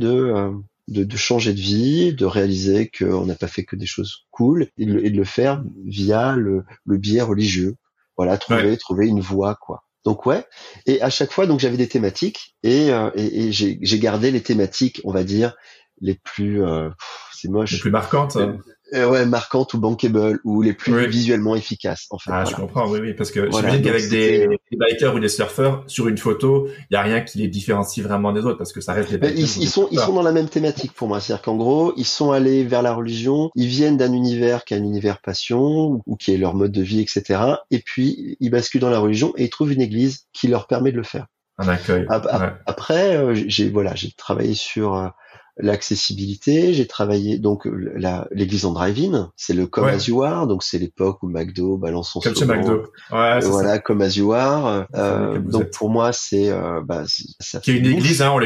S2: de changer de vie, de réaliser qu'on n'a pas fait que des choses cool et de le faire via le biais religieux. Voilà, trouver une voie, quoi. Donc et à chaque fois donc j'avais des thématiques et j'ai gardé les thématiques, on va dire les plus c'est moche,
S4: les plus marquantes.
S2: Marquantes ou bankable ou les plus visuellement efficaces, en fait.
S4: Je comprends, oui, parce que j'imagine qu'avec des bikers ou des surfeurs sur une photo, il y a rien qui les différencie vraiment des autres parce que ça reste des bikers.
S2: Ils sont dans la même thématique pour moi, c'est-à-dire qu'en gros, ils sont allés vers la religion, ils viennent d'un univers qui est un univers passion ou qui est leur mode de vie, etc. Et puis ils basculent dans la religion et ils trouvent une église qui leur permet de le faire.
S4: Un accueil.
S2: Après, j'ai travaillé sur l'accessibilité, j'ai travaillé donc l'église en drive-in, c'est le Come As You Are, donc c'est l'époque où McDo balance son slogan.
S4: Comme chez McDo.
S2: Voilà, Come As You Are. Donc pour moi c'est ça.
S4: Qui est une église, hein,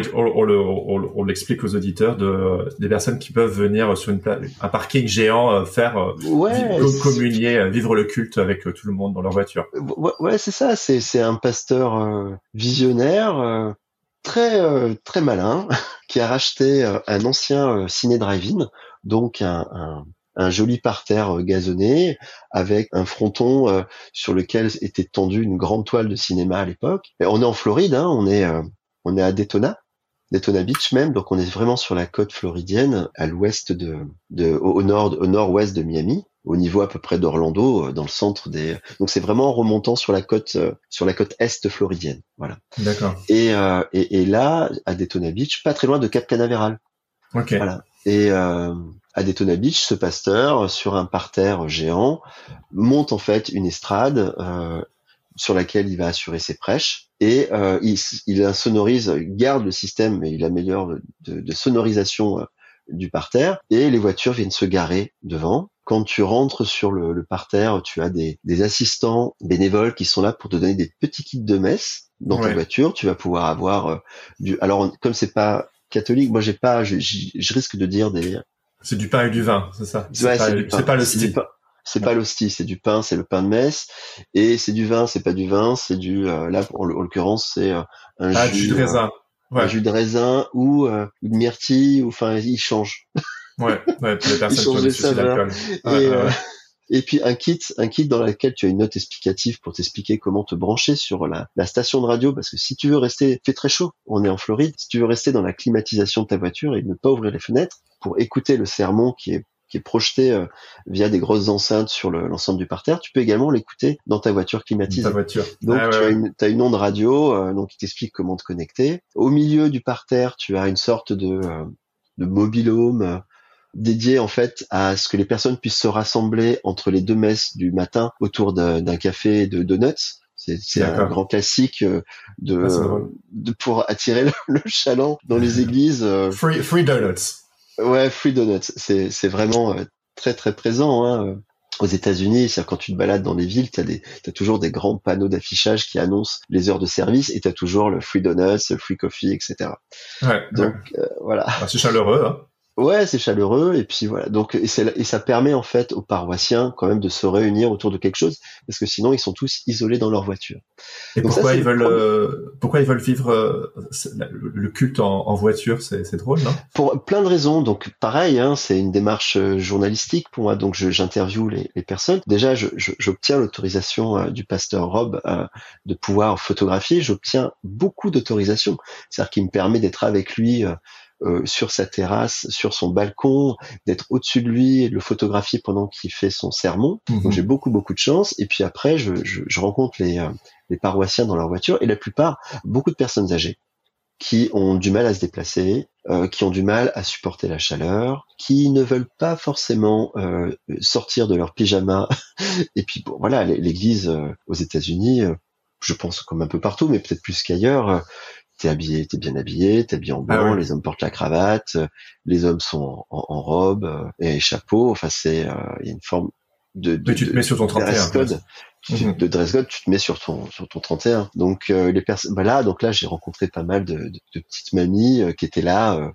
S4: on l'explique aux auditeurs, des personnes qui peuvent venir sur un parking géant communier, vivre le culte avec tout le monde dans leur voiture.
S2: Ouais, c'est ça. C'est un pasteur visionnaire. Très malin, qui a racheté un ancien ciné drive-in, donc un joli parterre gazonné avec un fronton sur lequel était tendue une grande toile de cinéma à l'époque. Et on est en Floride, hein, on est à Daytona Beach même, donc on est vraiment sur la côte floridienne, à l'ouest au nord-ouest de Miami, au niveau à peu près d'Orlando, dans le centre donc c'est vraiment en remontant sur la côte est floridienne, voilà.
S4: D'accord.
S2: Et là, à Daytona Beach, pas très loin de Cap Canaveral.
S4: Ok.
S2: Voilà. Et à Daytona Beach, ce pasteur, sur un parterre géant, monte en fait une estrade sur laquelle il va assurer ses prêches, et il sonorise, garde le système, mais il améliore de sonorisation du parterre, et les voitures viennent se garer devant. Quand tu rentres sur le parterre, tu as des assistants bénévoles qui sont là pour te donner des petits kits de messe dans ta voiture. Tu vas pouvoir avoir alors comme c'est pas catholique, moi je risque de dire
S4: c'est du pain et du vin, c'est ça.
S2: C'est pas l'hostie. C'est pas l'hostie, c'est du pain, c'est le pain de messe, et c'est du vin, c'est pas du vin, c'est là en l'occurrence c'est un
S4: jus de raisin.
S2: Un jus de raisin ou une myrtille, ou enfin il change.
S4: Ouais, pour les personnes qui ont des soucis d'alcool.
S2: Et puis un kit dans lequel tu as une note explicative pour t'expliquer comment te brancher sur la station de radio, parce que si tu veux rester, il fait très chaud, on est en Floride, si tu veux rester dans la climatisation de ta voiture et ne pas ouvrir les fenêtres pour écouter le sermon qui est projeté via des grosses enceintes sur l'ensemble du parterre, tu peux également l'écouter dans ta voiture climatisée. Donc tu as une onde radio donc qui t'explique comment te connecter. Au milieu du parterre, tu as une sorte de mobil-home dédié en fait à ce que les personnes puissent se rassembler entre les deux messes du matin autour d'un café de donuts. C'est un grand classique pour attirer le chaland dans les églises.
S4: Free donuts.
S2: Ouais, free donuts. C'est vraiment très très présent aux États-Unis. C'est-à-dire quand tu te balades dans les villes, t'as toujours des grands panneaux d'affichage qui annoncent les heures de service, et t'as toujours le free donuts, le free coffee, etc. Donc voilà.
S4: C'est chaleureux, hein.
S2: Ouais, c'est chaleureux, et puis voilà. Donc et ça permet en fait aux paroissiens quand même de se réunir autour de quelque chose, parce que sinon ils sont tous isolés dans leur voiture.
S4: Et donc pourquoi ils veulent vivre le culte en voiture? C'est drôle, non?
S2: Pour plein de raisons. Donc pareil, c'est une démarche journalistique pour moi. Donc j'interviewe les personnes. Déjà, j'obtiens l'autorisation du pasteur Rob de pouvoir photographier. J'obtiens beaucoup d'autorisations, c'est-à-dire qu'il me permet d'être avec lui sur sa terrasse, sur son balcon, d'être au-dessus de lui et de le photographier pendant qu'il fait son sermon. Donc j'ai beaucoup de chance. Et puis après, je rencontre les paroissiens dans leur voiture, et la plupart, beaucoup de personnes âgées qui ont du mal à se déplacer, qui ont du mal à supporter la chaleur, qui ne veulent pas forcément sortir de leur pyjama. Et puis bon, voilà, l'église aux États-Unis, je pense comme un peu partout, mais peut-être plus qu'ailleurs, t'es bien habillé, t'es habillé en blanc, les hommes portent la cravate, les hommes sont en robe et chapeau. Enfin, il y a une forme de
S4: tu te mets sur ton 31.
S2: Dress code. De dress code, tu te mets sur ton 31. Donc les personnes, donc là j'ai rencontré pas mal de petites mamies qui étaient là,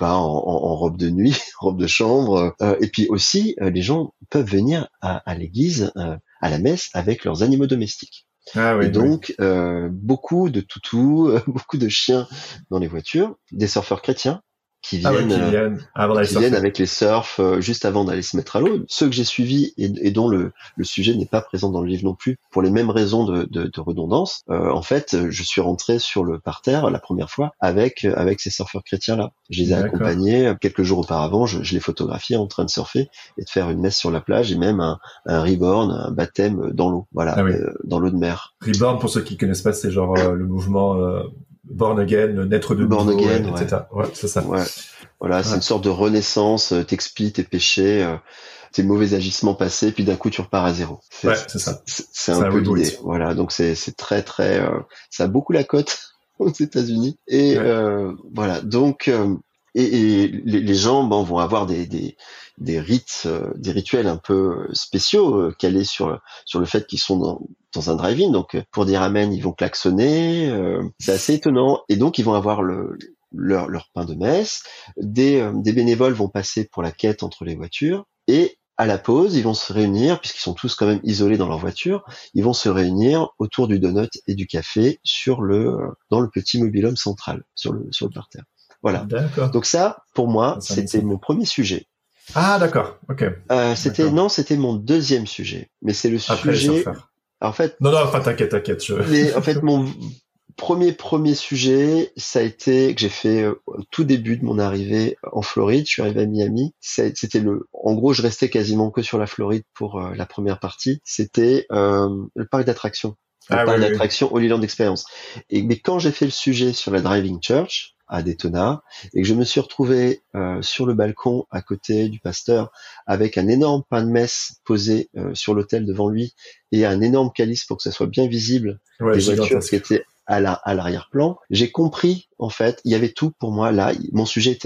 S2: en robe de nuit, robe de chambre. Et puis aussi, les gens peuvent venir à l'église, à la messe, avec leurs animaux domestiques. Et donc beaucoup de toutous, beaucoup de chiens dans les voitures, des surfeurs chrétiens qui viennent avec les surfs juste avant d'aller se mettre à l'eau. Ceux que j'ai suivis et dont le sujet n'est pas présent dans le livre non plus, pour les mêmes raisons de redondance. En fait, je suis rentré sur le parterre la première fois avec ces surfeurs chrétiens là. Je les ai accompagnés quelques jours auparavant. Je les photographiais en train de surfer et de faire une messe sur la plage, et même un reborn, un baptême dans l'eau. Voilà, dans l'eau de mer.
S4: Reborn, pour ceux qui connaissent pas, c'est genre le mouvement born again, naître de nouveau, etc. Ouais, c'est ça.
S2: Ouais. Voilà, c'est une sorte de renaissance. T'expies tes péchés, tes mauvais agissements passés, puis d'un coup tu repars à zéro.
S4: C'est ça.
S2: C'est un peu l'idée. Voilà, donc c'est très très. Ça a beaucoup la cote aux États-Unis. Et voilà, donc et les gens vont avoir des rites, des rituels un peu spéciaux calés sur le fait qu'ils sont dans un drive-in. Donc pour dire amen, ils vont klaxonner. C'est assez étonnant. Et donc ils vont avoir leur pain de messe. Des bénévoles vont passer pour la quête entre les voitures, et à la pause, ils vont se réunir, puisqu'ils sont tous quand même isolés dans leur voiture, ils vont se réunir autour du donut et du café dans le petit mobil-home central, sur le parterre. Voilà. D'accord. Donc ça, pour moi, c'était mon premier sujet.
S4: Ah, d'accord. Ok.
S2: C'était mon deuxième sujet. Mais c'est le
S4: après
S2: sujet. En fait.
S4: Non, t'inquiète.
S2: Mais en fait, mon premier sujet, ça a été que j'ai fait au tout début de mon arrivée en Floride. Je suis arrivé à Miami. C'était en gros, je restais quasiment que sur la Floride pour la première partie. C'était le parc d'attractions. Le parc d'attractions Holy Land Experience. Mais quand j'ai fait le sujet sur la Driving Church à Daytona, et que je me suis retrouvé sur le balcon à côté du pasteur avec un énorme pain de messe posé sur l'autel devant lui, et un énorme calice pour que ça soit bien visible, des voitures qui étaient à l'arrière-plan, j'ai compris, en fait, il y avait tout pour moi là, mon sujet était là.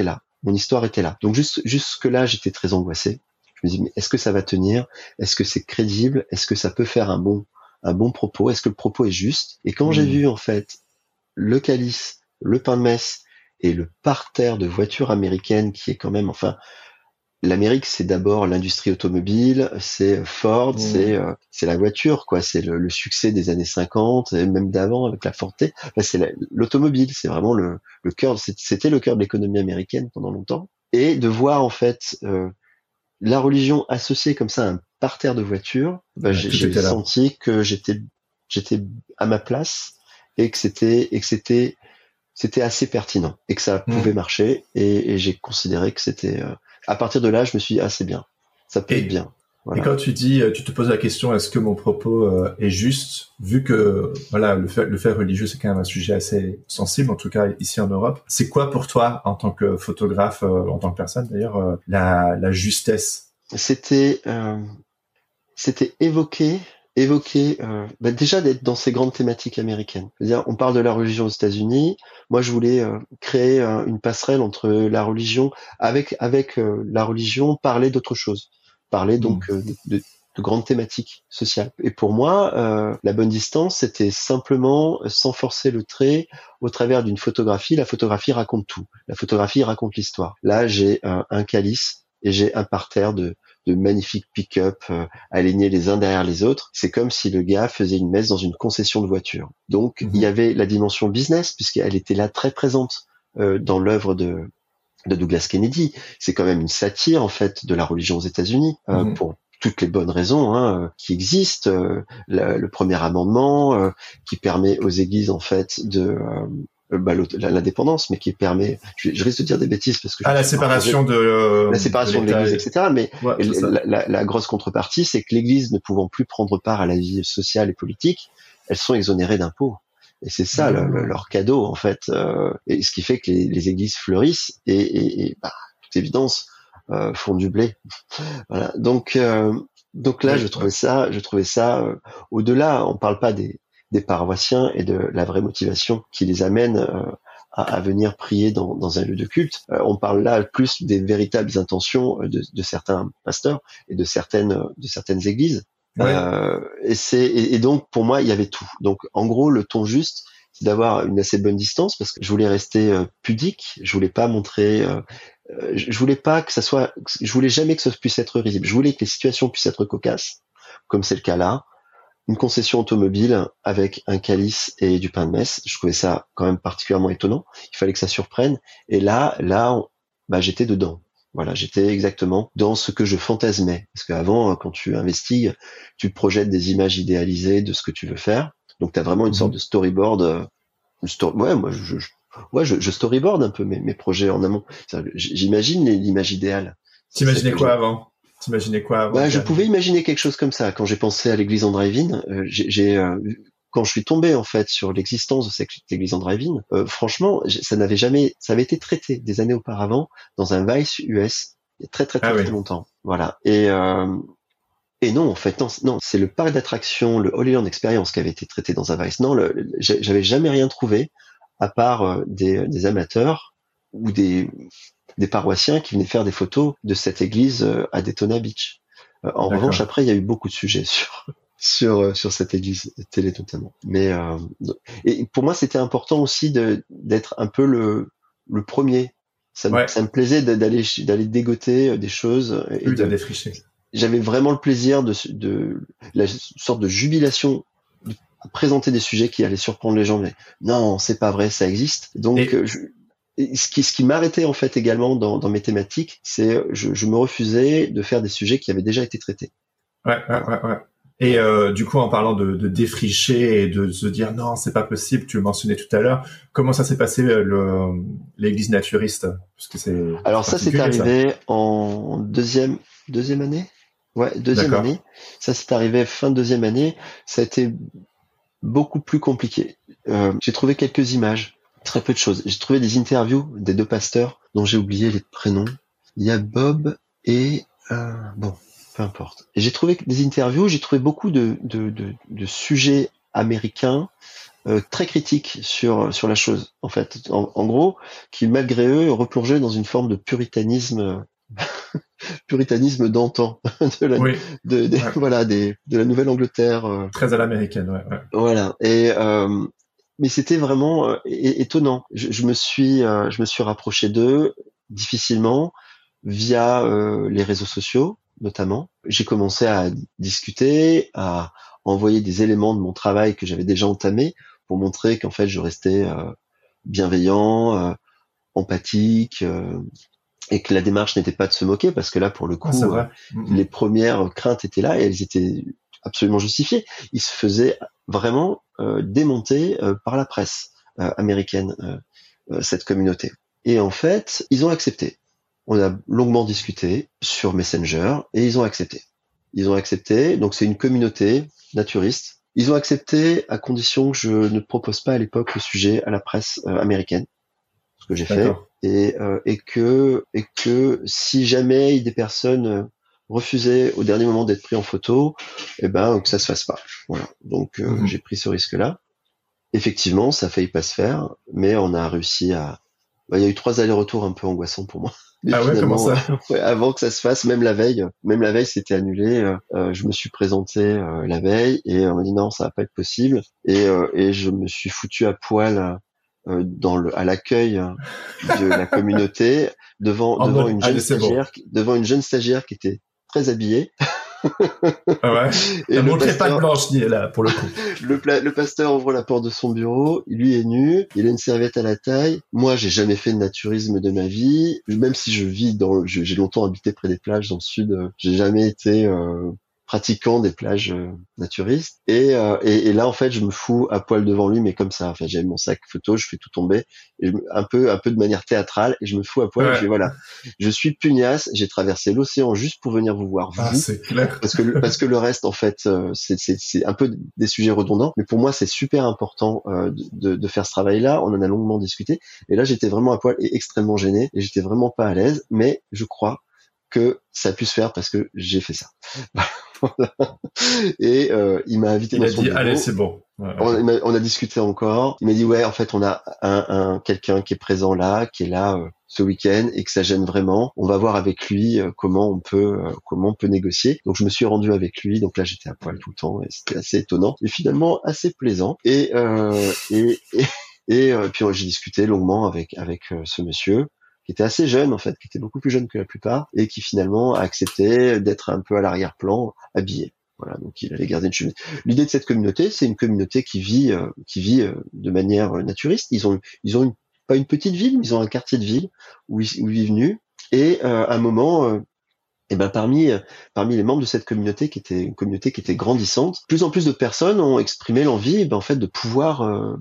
S2: mon histoire était là. Donc jusque là, j'étais très angoissé. Je me dis, mais est-ce que ça va tenir? Est-ce que c'est crédible? Est-ce que ça peut faire un bon propos? Est-ce que le propos est juste? Et quand j'ai vu en fait le calice, le pain de messe et le parterre de voitures américaines qui est quand même, enfin, l'Amérique, c'est d'abord l'industrie automobile, c'est Ford, c'est la voiture, quoi. C'est le succès des années 50 et même d'avant avec la Ford T. Enfin, c'est l'automobile, c'est vraiment le cœur. C'était le cœur de l'économie américaine pendant longtemps. Et de voir en fait la religion associée comme ça à un parterre de voitures, j'ai senti que j'étais à ma place et que c'était assez pertinent et que ça pouvait marcher. Et j'ai considéré que c'était à partir de là, je me suis dit, c'est bien. Ça peut être bien. Voilà.
S4: Et quand tu te poses la question, est-ce que mon propos est juste, vu que voilà, le fait religieux, c'est quand même un sujet assez sensible, en tout cas ici en Europe. C'est quoi pour toi, en tant que photographe, en tant que personne d'ailleurs, la justesse?
S2: C'était évoquer déjà d'être dans ces grandes thématiques américaines. C'est-à-dire, on parle de la religion aux États-Unis. Moi, je voulais créer une passerelle entre la religion avec la religion, parler d'autre chose, parler donc de grandes thématiques sociales. Et pour moi, la bonne distance, c'était simplement, sans forcer le trait, au travers d'une photographie. La photographie raconte tout. La photographie raconte l'histoire. Là, j'ai un calice et j'ai un parterre de magnifiques pick-up alignés les uns derrière les autres. C'est comme si le gars faisait une messe dans une concession de voitures. Donc, il y avait la dimension business, puisqu'elle était là très présente dans l'œuvre de Douglas Kennedy. C'est quand même une satire, en fait, de la religion aux États-Unis, pour toutes les bonnes raisons qui existent. Le premier amendement qui permet aux églises, en fait, de... l'indépendance, mais qui permet, je risque de dire des bêtises parce que
S4: la séparation de
S2: l'Église, etc. Mais
S4: ouais,
S2: la grosse contrepartie, c'est que l'Église ne pouvant plus prendre part à la vie sociale et politique, elles sont exonérées d'impôts. Et c'est ça leur cadeau, en fait. Et ce qui fait que les églises fleurissent et toute évidence, font du blé. Voilà. Donc là, je trouvais ça au-delà. On parle pas des paroissiens et de la vraie motivation qui les amène à venir prier dans un lieu de culte. On parle là plus des véritables intentions de certains pasteurs et de certaines églises.
S4: Ouais.
S2: Et donc pour moi il y avait tout. Donc en gros le ton juste, c'est d'avoir une assez bonne distance parce que je voulais rester pudique. Je voulais pas montrer. Je voulais pas que ça soit. Je voulais jamais que ça puisse être risible. Je voulais que les situations puissent être cocasses, comme c'est le cas là. Une concession automobile avec un calice et du pain de messe. Je trouvais ça quand même particulièrement étonnant. Il fallait que ça surprenne. Et là, j'étais dedans. Voilà, j'étais exactement dans ce que je fantasmais. Parce qu'avant, quand tu investigues, tu projettes des images idéalisées de ce que tu veux faire. Donc, tu as vraiment une sorte de storyboard. Je storyboard un peu mes projets en amont. J'imagine l'image idéale.
S4: T'imaginais quoi avant?
S2: Je pouvais imaginer quelque chose comme ça. Quand j'ai pensé à l'église en drive-in, quand je suis tombé en fait sur l'existence de cette église en drive-in, franchement, ça avait été traité des années auparavant dans un Vice US, il y a très longtemps. Voilà. Et non, en fait, non, c'est le parc d'attractions, le Holy Land Experience qui avait été traité dans un Vice. Non, j'avais jamais rien trouvé à part des amateurs ou des paroissiens qui venaient faire des photos de cette église à Daytona Beach. En revanche, après, il y a eu beaucoup de sujets sur cette église télé notamment. Mais et pour moi, c'était important aussi d'être un peu le premier. Ça me plaisait d'aller dégoter des choses et
S4: de défricher.
S2: J'avais vraiment le plaisir de la sorte de jubilation de présenter des sujets qui allaient surprendre les gens. Mais non, c'est pas vrai, ça existe. Donc ce qui m'arrêtait en fait également dans mes thématiques, c'est je me refusais de faire des sujets qui avaient déjà été traités.
S4: Ouais. Et du coup, en parlant de défricher et de se dire non, c'est pas possible, tu le mentionnais tout à l'heure, comment ça s'est passé l'église naturiste? Parce que c'est
S2: arrivé en deuxième année. Ouais, deuxième année. Ça s'est arrivé fin de deuxième année. Ça a été beaucoup plus compliqué. J'ai trouvé quelques images. Très peu de choses. J'ai trouvé des interviews des deux pasteurs dont j'ai oublié les prénoms. Il y a Bob et peu importe. Et j'ai trouvé des interviews, j'ai trouvé beaucoup de sujets américains très critiques sur la chose, en fait. En gros, qui malgré eux replongeaient dans une forme de puritanisme d'antan,
S4: Oui.
S2: voilà, de la Nouvelle-Angleterre.
S4: Très à l'américaine, ouais.
S2: Voilà. Mais c'était vraiment étonnant. Je me suis rapproché d'eux difficilement via les réseaux sociaux, notamment. J'ai commencé à discuter, à envoyer des éléments de mon travail que j'avais déjà entamé pour montrer qu'en fait je restais bienveillant, empathique, et que la démarche n'était pas de se moquer, parce que là, pour le coup,
S4: c'est vrai.
S2: les premières craintes étaient là et elles étaient absolument justifiées. Ils se faisaient vraiment démonter par la presse américaine, cette communauté. Et en fait, ils ont accepté. On a longuement discuté sur Messenger et ils ont accepté. Ils ont accepté. Donc c'est une communauté naturiste. Ils ont accepté à condition que je ne propose pas à l'époque le sujet à la presse américaine, ce que j'ai fait, et que si jamais des personnes refusaient au dernier moment d'être pris en photo, eh ben que ça se fasse pas. Voilà. Donc j'ai pris ce risque-là. Effectivement, ça a failli pas se faire, mais on a réussi à. Il y a eu 3 allers-retours un peu angoissants pour moi. Mais
S4: Comment ça
S2: avant que ça se fasse, même la veille, c'était annulé. Je me suis présenté la veille et on m'a dit non, ça va pas être possible. Et je me suis foutu à poil à l'accueil de la communauté devant une jeune stagiaire qui était très habillée.
S4: Ouais. Et le pasteur, pas de blanche ni là pour le coup.
S2: Le pasteur ouvre la porte de son bureau, lui est nu, il a une serviette à la taille. Moi, j'ai jamais fait de naturisme de ma vie, même si j'ai longtemps habité près des plages dans le sud, j'ai jamais été pratiquant des plages naturistes. Et là, en fait, je me fous à poil devant lui, mais comme ça. Enfin, j'avais mon sac photo, je fais tout tomber, et un peu de manière théâtrale, et je me fous à poil. Et je dis voilà, je suis pugnace, j'ai traversé l'océan juste pour venir vous voir.
S4: C'est clair.
S2: Parce que le reste, en fait, c'est un peu des sujets redondants. Mais pour moi, c'est super important de faire ce travail-là. On en a longuement discuté. Et là, j'étais vraiment à poil et extrêmement gêné, et j'étais vraiment pas à l'aise. Mais je crois que ça a pu se faire parce que j'ai fait ça. Et il m'a invité dans son bureau.
S4: Allez, c'est bon.
S2: On a discuté encore. Il m'a dit ouais, en fait, on a quelqu'un qui est présent là, qui est là ce week-end et que ça gêne vraiment. On va voir avec lui comment on peut négocier. Donc je me suis rendu avec lui. Donc là, j'étais à poil tout le temps et c'était assez étonnant et finalement assez plaisant. Et puis j'ai discuté longuement avec ce monsieur, qui était assez jeune en fait, qui était beaucoup plus jeune que la plupart, et qui finalement a accepté d'être un peu à l'arrière-plan, habillé. Voilà, donc il allait garder une chemise. L'idée de cette communauté, c'est une communauté qui vit de manière naturiste. Ils ont pas une petite ville, mais ils ont un quartier de ville où ils vivent nus. Et à un moment, parmi les membres de cette communauté, qui était une communauté qui était grandissante, plus en plus de personnes ont exprimé l'envie, en fait, de pouvoir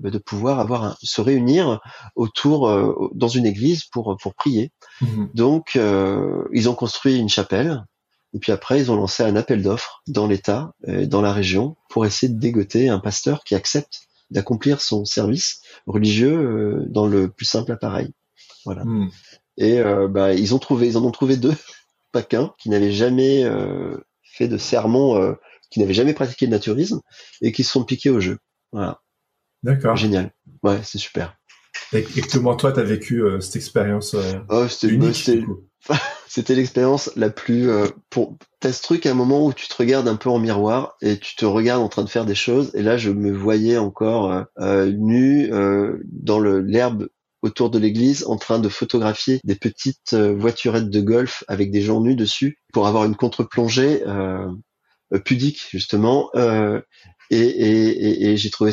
S2: se réunir autour dans une église pour prier. Donc ils ont construit une chapelle. Et puis après, ils ont lancé un appel d'offres dans l'État, dans la région, pour essayer de dégoter un pasteur qui accepte d'accomplir son service religieux dans le plus simple appareil. Voilà. Et ils en ont trouvé 2, pas qu'un, qui n'avaient jamais fait de sermon, qui n'avaient jamais pratiqué le naturisme et qui se sont piqués au jeu. Voilà.
S4: D'accord.
S2: Génial. Ouais, c'est super.
S4: Et comment toi t'as vécu cette expérience unique
S2: C'était l'expérience la plus t'as ce truc à un moment où tu te regardes un peu en miroir et tu te regardes en train de faire des choses, et là je me voyais encore nu dans l'herbe autour de l'église en train de photographier des petites voiturettes de golf avec des gens nus dessus pour avoir une contre-plongée pudique justement, et j'ai trouvé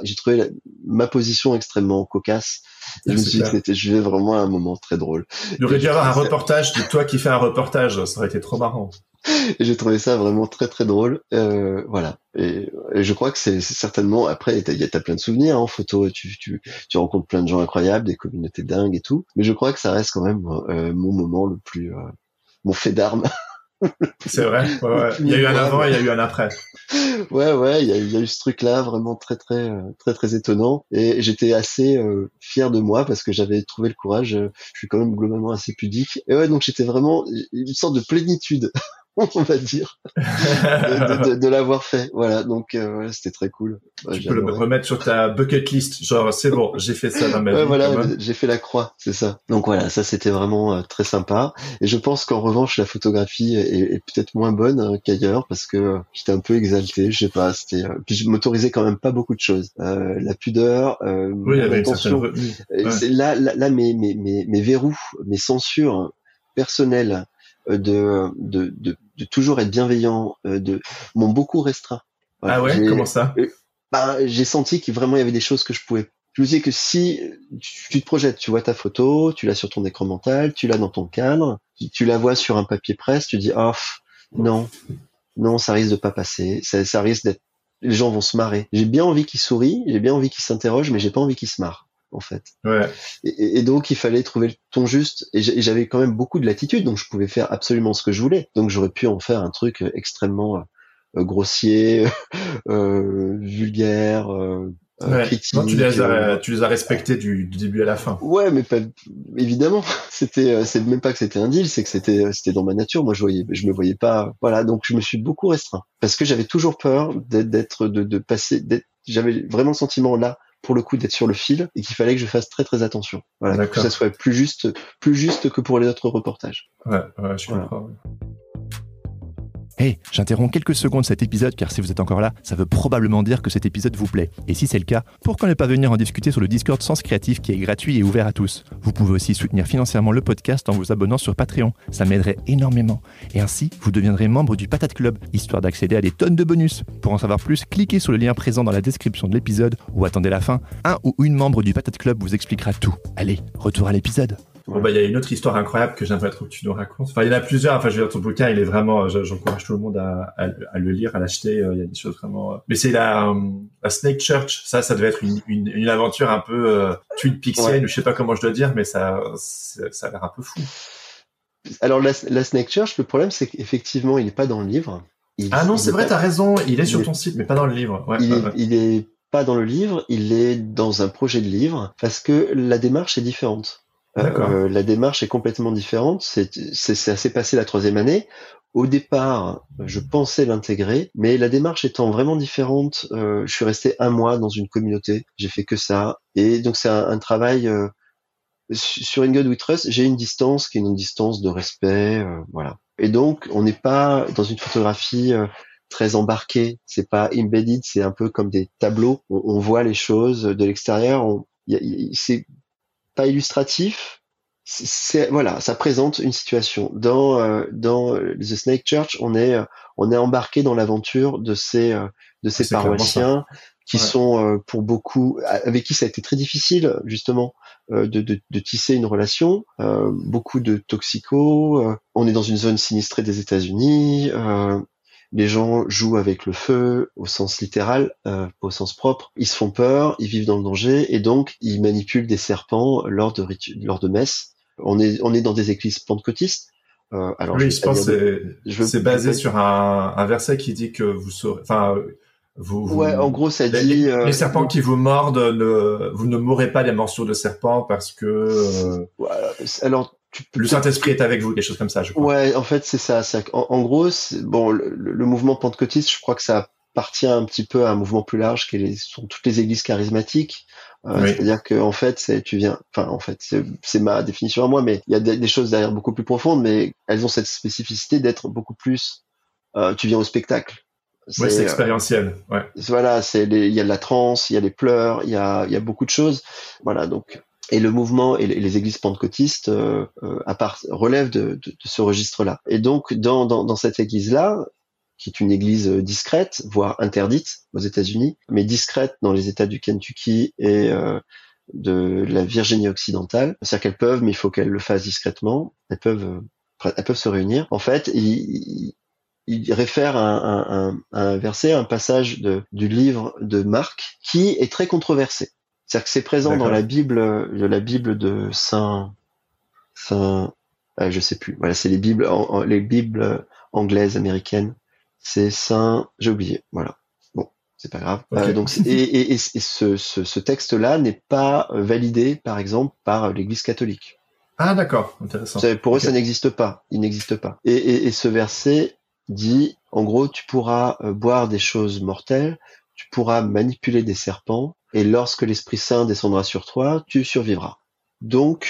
S2: ma position extrêmement cocasse. Et je me suis dit que je vivais vraiment un moment très drôle.
S4: Il aurait dû y avoir un reportage de toi qui fait un reportage, ça aurait été trop marrant.
S2: Et j'ai trouvé ça vraiment très très drôle. Voilà. Et je crois que c'est certainement, après t'as plein de souvenirs en photo, tu rencontres plein de gens incroyables, des communautés dingues et tout. Mais je crois que ça reste quand même mon moment le plus, mon fait d'armes.
S4: C'est vrai. Ouais. Il y a eu un avant et il y a eu un après.
S2: Ouais, il y a eu ce truc-là vraiment très très étonnant, et j'étais assez fier de moi parce que j'avais trouvé le courage. Je suis quand même globalement assez pudique, et ouais, donc j'étais vraiment une sorte de plénitude on va dire, de l'avoir fait. Voilà, donc c'était très cool.
S4: Tu peux le remettre sur ta bucket list, genre c'est bon, j'ai fait ça dans ma vie.
S2: Voilà, j'ai fait la croix, c'est ça. Donc voilà, ça c'était vraiment très sympa. Et je pense qu'en revanche, la photographie est peut-être moins bonne qu'ailleurs parce que j'étais un peu exalté, je sais pas. C'était puis je m'autorisais quand même pas beaucoup de choses. La pudeur,
S4: oui, il y avait une certaine
S2: c'est là mes verrous, mes censures personnelles de toujours être bienveillant, m'ont beaucoup restreint. Voilà.
S4: Ah ouais, comment ça?
S2: J'ai senti qu'il vraiment il y avait des choses que je pouvais. Je me disais que si tu te projettes, tu vois ta photo, tu l'as sur ton écran mental, tu l'as dans ton cadre, tu la vois sur un papier presse, tu dis non, ça risque de pas passer, ça risque d'être, les gens vont se marrer. J'ai bien envie qu'ils sourient, j'ai bien envie qu'ils s'interrogent, mais j'ai pas envie qu'ils se marrent. En fait.
S4: Ouais.
S2: Et donc il fallait trouver le ton juste. Et j'avais quand même beaucoup de latitude, donc je pouvais faire absolument ce que je voulais. Donc j'aurais pu en faire un truc extrêmement grossier, vulgaire, critique.
S4: Non, tu les as respectés du début à la fin.
S2: Ouais, mais pas évidemment. C'est même pas que c'était un deal, c'est que c'était dans ma nature. Moi, je me voyais pas. Voilà, donc je me suis beaucoup restreint parce que j'avais toujours peur de passer. J'avais vraiment le sentiment là, pour le coup, d'être sur le fil et qu'il fallait que je fasse très très attention. Voilà, que ça soit plus juste que pour les autres reportages.
S4: Ouais, je comprends.
S3: Hey, j'interromps quelques secondes cet épisode car si vous êtes encore là, ça veut probablement dire que cet épisode vous plaît. Et si c'est le cas, pourquoi ne pas venir en discuter sur le Discord Sens Créatif qui est gratuit et ouvert à tous. Vous pouvez aussi soutenir financièrement le podcast en vous abonnant sur Patreon. Ça m'aiderait énormément. Et ainsi, vous deviendrez membre du Patate Club, histoire d'accéder à des tonnes de bonus. Pour en savoir plus, cliquez sur le lien présent dans la description de l'épisode ou attendez la fin. Un ou une membre du Patate Club vous expliquera tout. Allez, retour à l'épisode.
S4: Bon, il y a une autre histoire incroyable que j'aimerais trop que tu nous racontes. Enfin, il y en a plusieurs. Enfin, je veux dire, ton bouquin, il est vraiment, j'encourage tout le monde à le lire, à l'acheter. Il y a des choses vraiment, mais c'est la Snake Church. Ça devait être une aventure un peu, Twin Peaksienne, ou je sais pas comment je dois dire, mais ça a l'air un peu fou.
S2: Alors, la Snake Church, le problème, c'est qu'effectivement, il est pas dans le livre.
S4: Non, c'est vrai, t'as raison. Il est sur ton site, mais pas dans le livre. Ouais,
S2: il est pas dans le livre. Il est dans un projet de livre parce que la démarche est différente. La démarche est complètement différente. Ça s'est passé la 3e année. Au départ, je pensais l'intégrer, mais la démarche étant vraiment différente, je suis resté 1 mois dans une communauté. J'ai fait que ça. Et donc, c'est un travail, sur In God We Trust, j'ai une distance qui est une distance de respect, voilà. Et donc, on n'est pas dans une photographie, très embarquée. C'est pas embedded, c'est un peu comme des tableaux. On voit les choses de l'extérieur. C'est pas illustratif, voilà, ça présente une situation. Dans The Snake Church, on est embarqué dans l'aventure de ces paroissiens qui sont pour beaucoup, avec qui ça a été très difficile justement de tisser une relation. Beaucoup de toxicos. On est dans une zone sinistrée des États-Unis. Les gens jouent avec le feu au sens littéral, pas au sens propre. Ils se font peur, ils vivent dans le danger et donc ils manipulent des serpents lors de messes. On est dans des églises pentecôtistes. Alors
S4: oui, je pense que c'est basé sur un verset qui dit que vous saurez. Enfin,
S2: ouais, en gros, ça dit
S4: les serpents qui vous mordent, vous ne mourrez pas des morsures de serpents parce que.
S2: Voilà. Alors.
S4: Le Saint-Esprit est avec vous, quelque chose comme ça, je crois.
S2: Ouais, en fait, c'est ça. En gros, le mouvement pentecôtiste, je crois que ça appartient un petit peu à un mouvement plus large qui sont toutes les églises charismatiques. Oui. C'est-à-dire que en fait, c'est ma définition à moi, mais il y a des choses derrière beaucoup plus profondes, mais elles ont cette spécificité d'être beaucoup plus. Tu viens au spectacle.
S4: Ouais, c'est expérientiel. Ouais.
S2: Voilà, il y a de la transe, il y a des pleurs, il y a beaucoup de choses. Voilà, donc. Et le mouvement et les églises pentecôtistes relèvent de ce registre-là. Et donc dans cette église-là, qui est une église discrète, voire interdite aux États-Unis, mais discrète dans les États du Kentucky et de la Virginie occidentale, c'est-à-dire qu'elles peuvent, mais il faut qu'elles le fassent discrètement. Elles peuvent se réunir. En fait, il réfère à un verset, un passage du livre de Marc qui est très controversé. C'est-à-dire que c'est présent dans la Bible de je sais plus. Voilà, c'est les Bibles anglaises, américaines. C'est j'ai oublié. Voilà. Bon, c'est pas grave.
S4: Okay.
S2: Donc ce texte-là n'est pas validé, par exemple, par l'Église catholique.
S4: Ah d'accord, intéressant.
S2: Pour eux, ça n'existe pas. Il n'existe pas. Et ce verset dit, en gros, tu pourras boire des choses mortelles, tu pourras manipuler des serpents, et lorsque l'Esprit Saint descendra sur toi, tu survivras. Donc,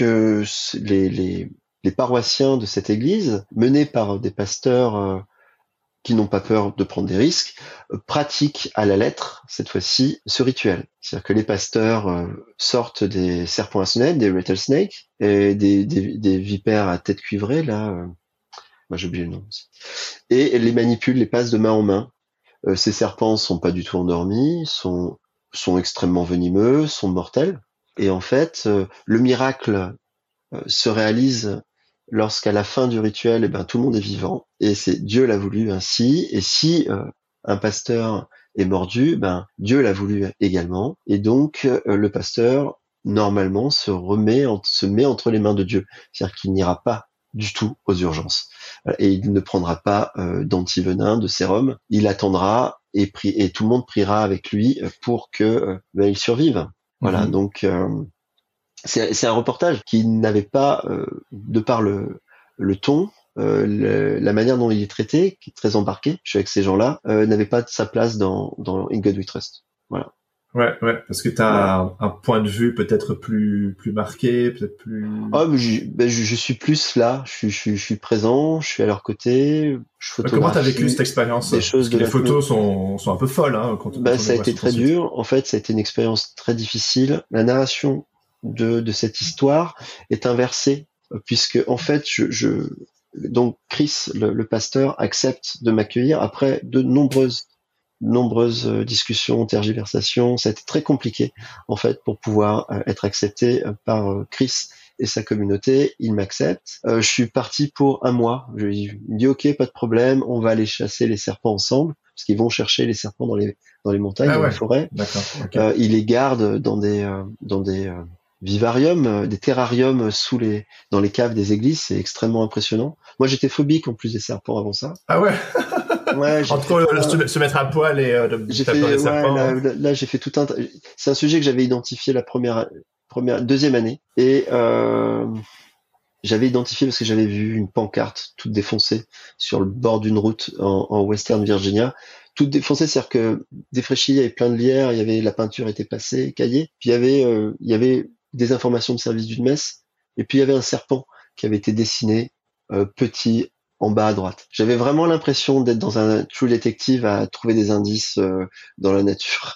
S2: les paroissiens de cette église, menés par des pasteurs qui n'ont pas peur de prendre des risques, pratiquent à la lettre, cette fois-ci, ce rituel. C'est-à-dire que les pasteurs sortent des serpents à sonnette, des rattlesnakes, et des vipères à tête cuivrée, là, moi j'ai oublié le nom aussi, et les manipulent, les passent de main en main. Ces serpents sont pas du tout endormis, sont extrêmement venimeux, sont mortels, et en fait, le miracle se réalise lorsqu'à la fin du rituel, tout le monde est vivant, et c'est Dieu l'a voulu ainsi, et si un pasteur est mordu, Dieu l'a voulu également, et donc le pasteur, normalement, se met entre les mains de Dieu, c'est-à-dire qu'il n'ira pas du tout aux urgences, et il ne prendra pas d'antivenin, de sérum, il attendra, et tout le monde priera avec lui pour que il survive. Voilà, donc... c'est un reportage qui n'avait pas, de par le ton, la manière dont il est traité, qui est très embarqué, je suis avec ces gens-là, n'avait pas sa place dans In God We Trust. Voilà.
S4: Ouais, parce que t'as un point de vue peut-être plus marqué, peut-être plus...
S2: Oh, mais je suis plus là, je suis présent, je suis à leur côté, je photographie.
S4: Comment t'as vécu cette expérience?
S2: Parce que
S4: les photos sont un peu folles, hein, quand
S2: ça a été très dur. En fait, ça a été une expérience très difficile. La narration de cette histoire est inversée, puisque en fait donc Chris, le pasteur, accepte de m'accueillir après de nombreuses discussions, tergiversations. Ça a été très compliqué en fait pour pouvoir être accepté par Chris et sa communauté. Il m'accepte. Je suis parti pour 1 mois. Il me dit ok, pas de problème, on va aller chasser les serpents ensemble, parce qu'ils vont chercher les serpents dans les montagnes, dans les forêts.
S4: D'accord. Okay.
S2: Ils les gardent dans des vivariums, des terrariums dans les caves des églises. C'est extrêmement impressionnant. Moi, j'étais phobique en plus des serpents avant ça.
S4: Ah ouais.
S2: Ouais.
S4: Se mettre à poil et taper dans les serpents.
S2: Là, j'ai fait tout un. C'est un sujet que j'avais identifié la deuxième année, et j'avais identifié parce que j'avais vu une pancarte toute défoncée sur le bord d'une route en Western Virginia. Toute défoncée, c'est-à-dire que défraîchie, il y avait plein de lierre, la peinture était passée, caillée. Puis il y avait des informations de service d'une messe, et puis il y avait un serpent qui avait été dessiné petit en bas à droite. J'avais vraiment l'impression d'être dans un True Detective à trouver des indices dans la nature.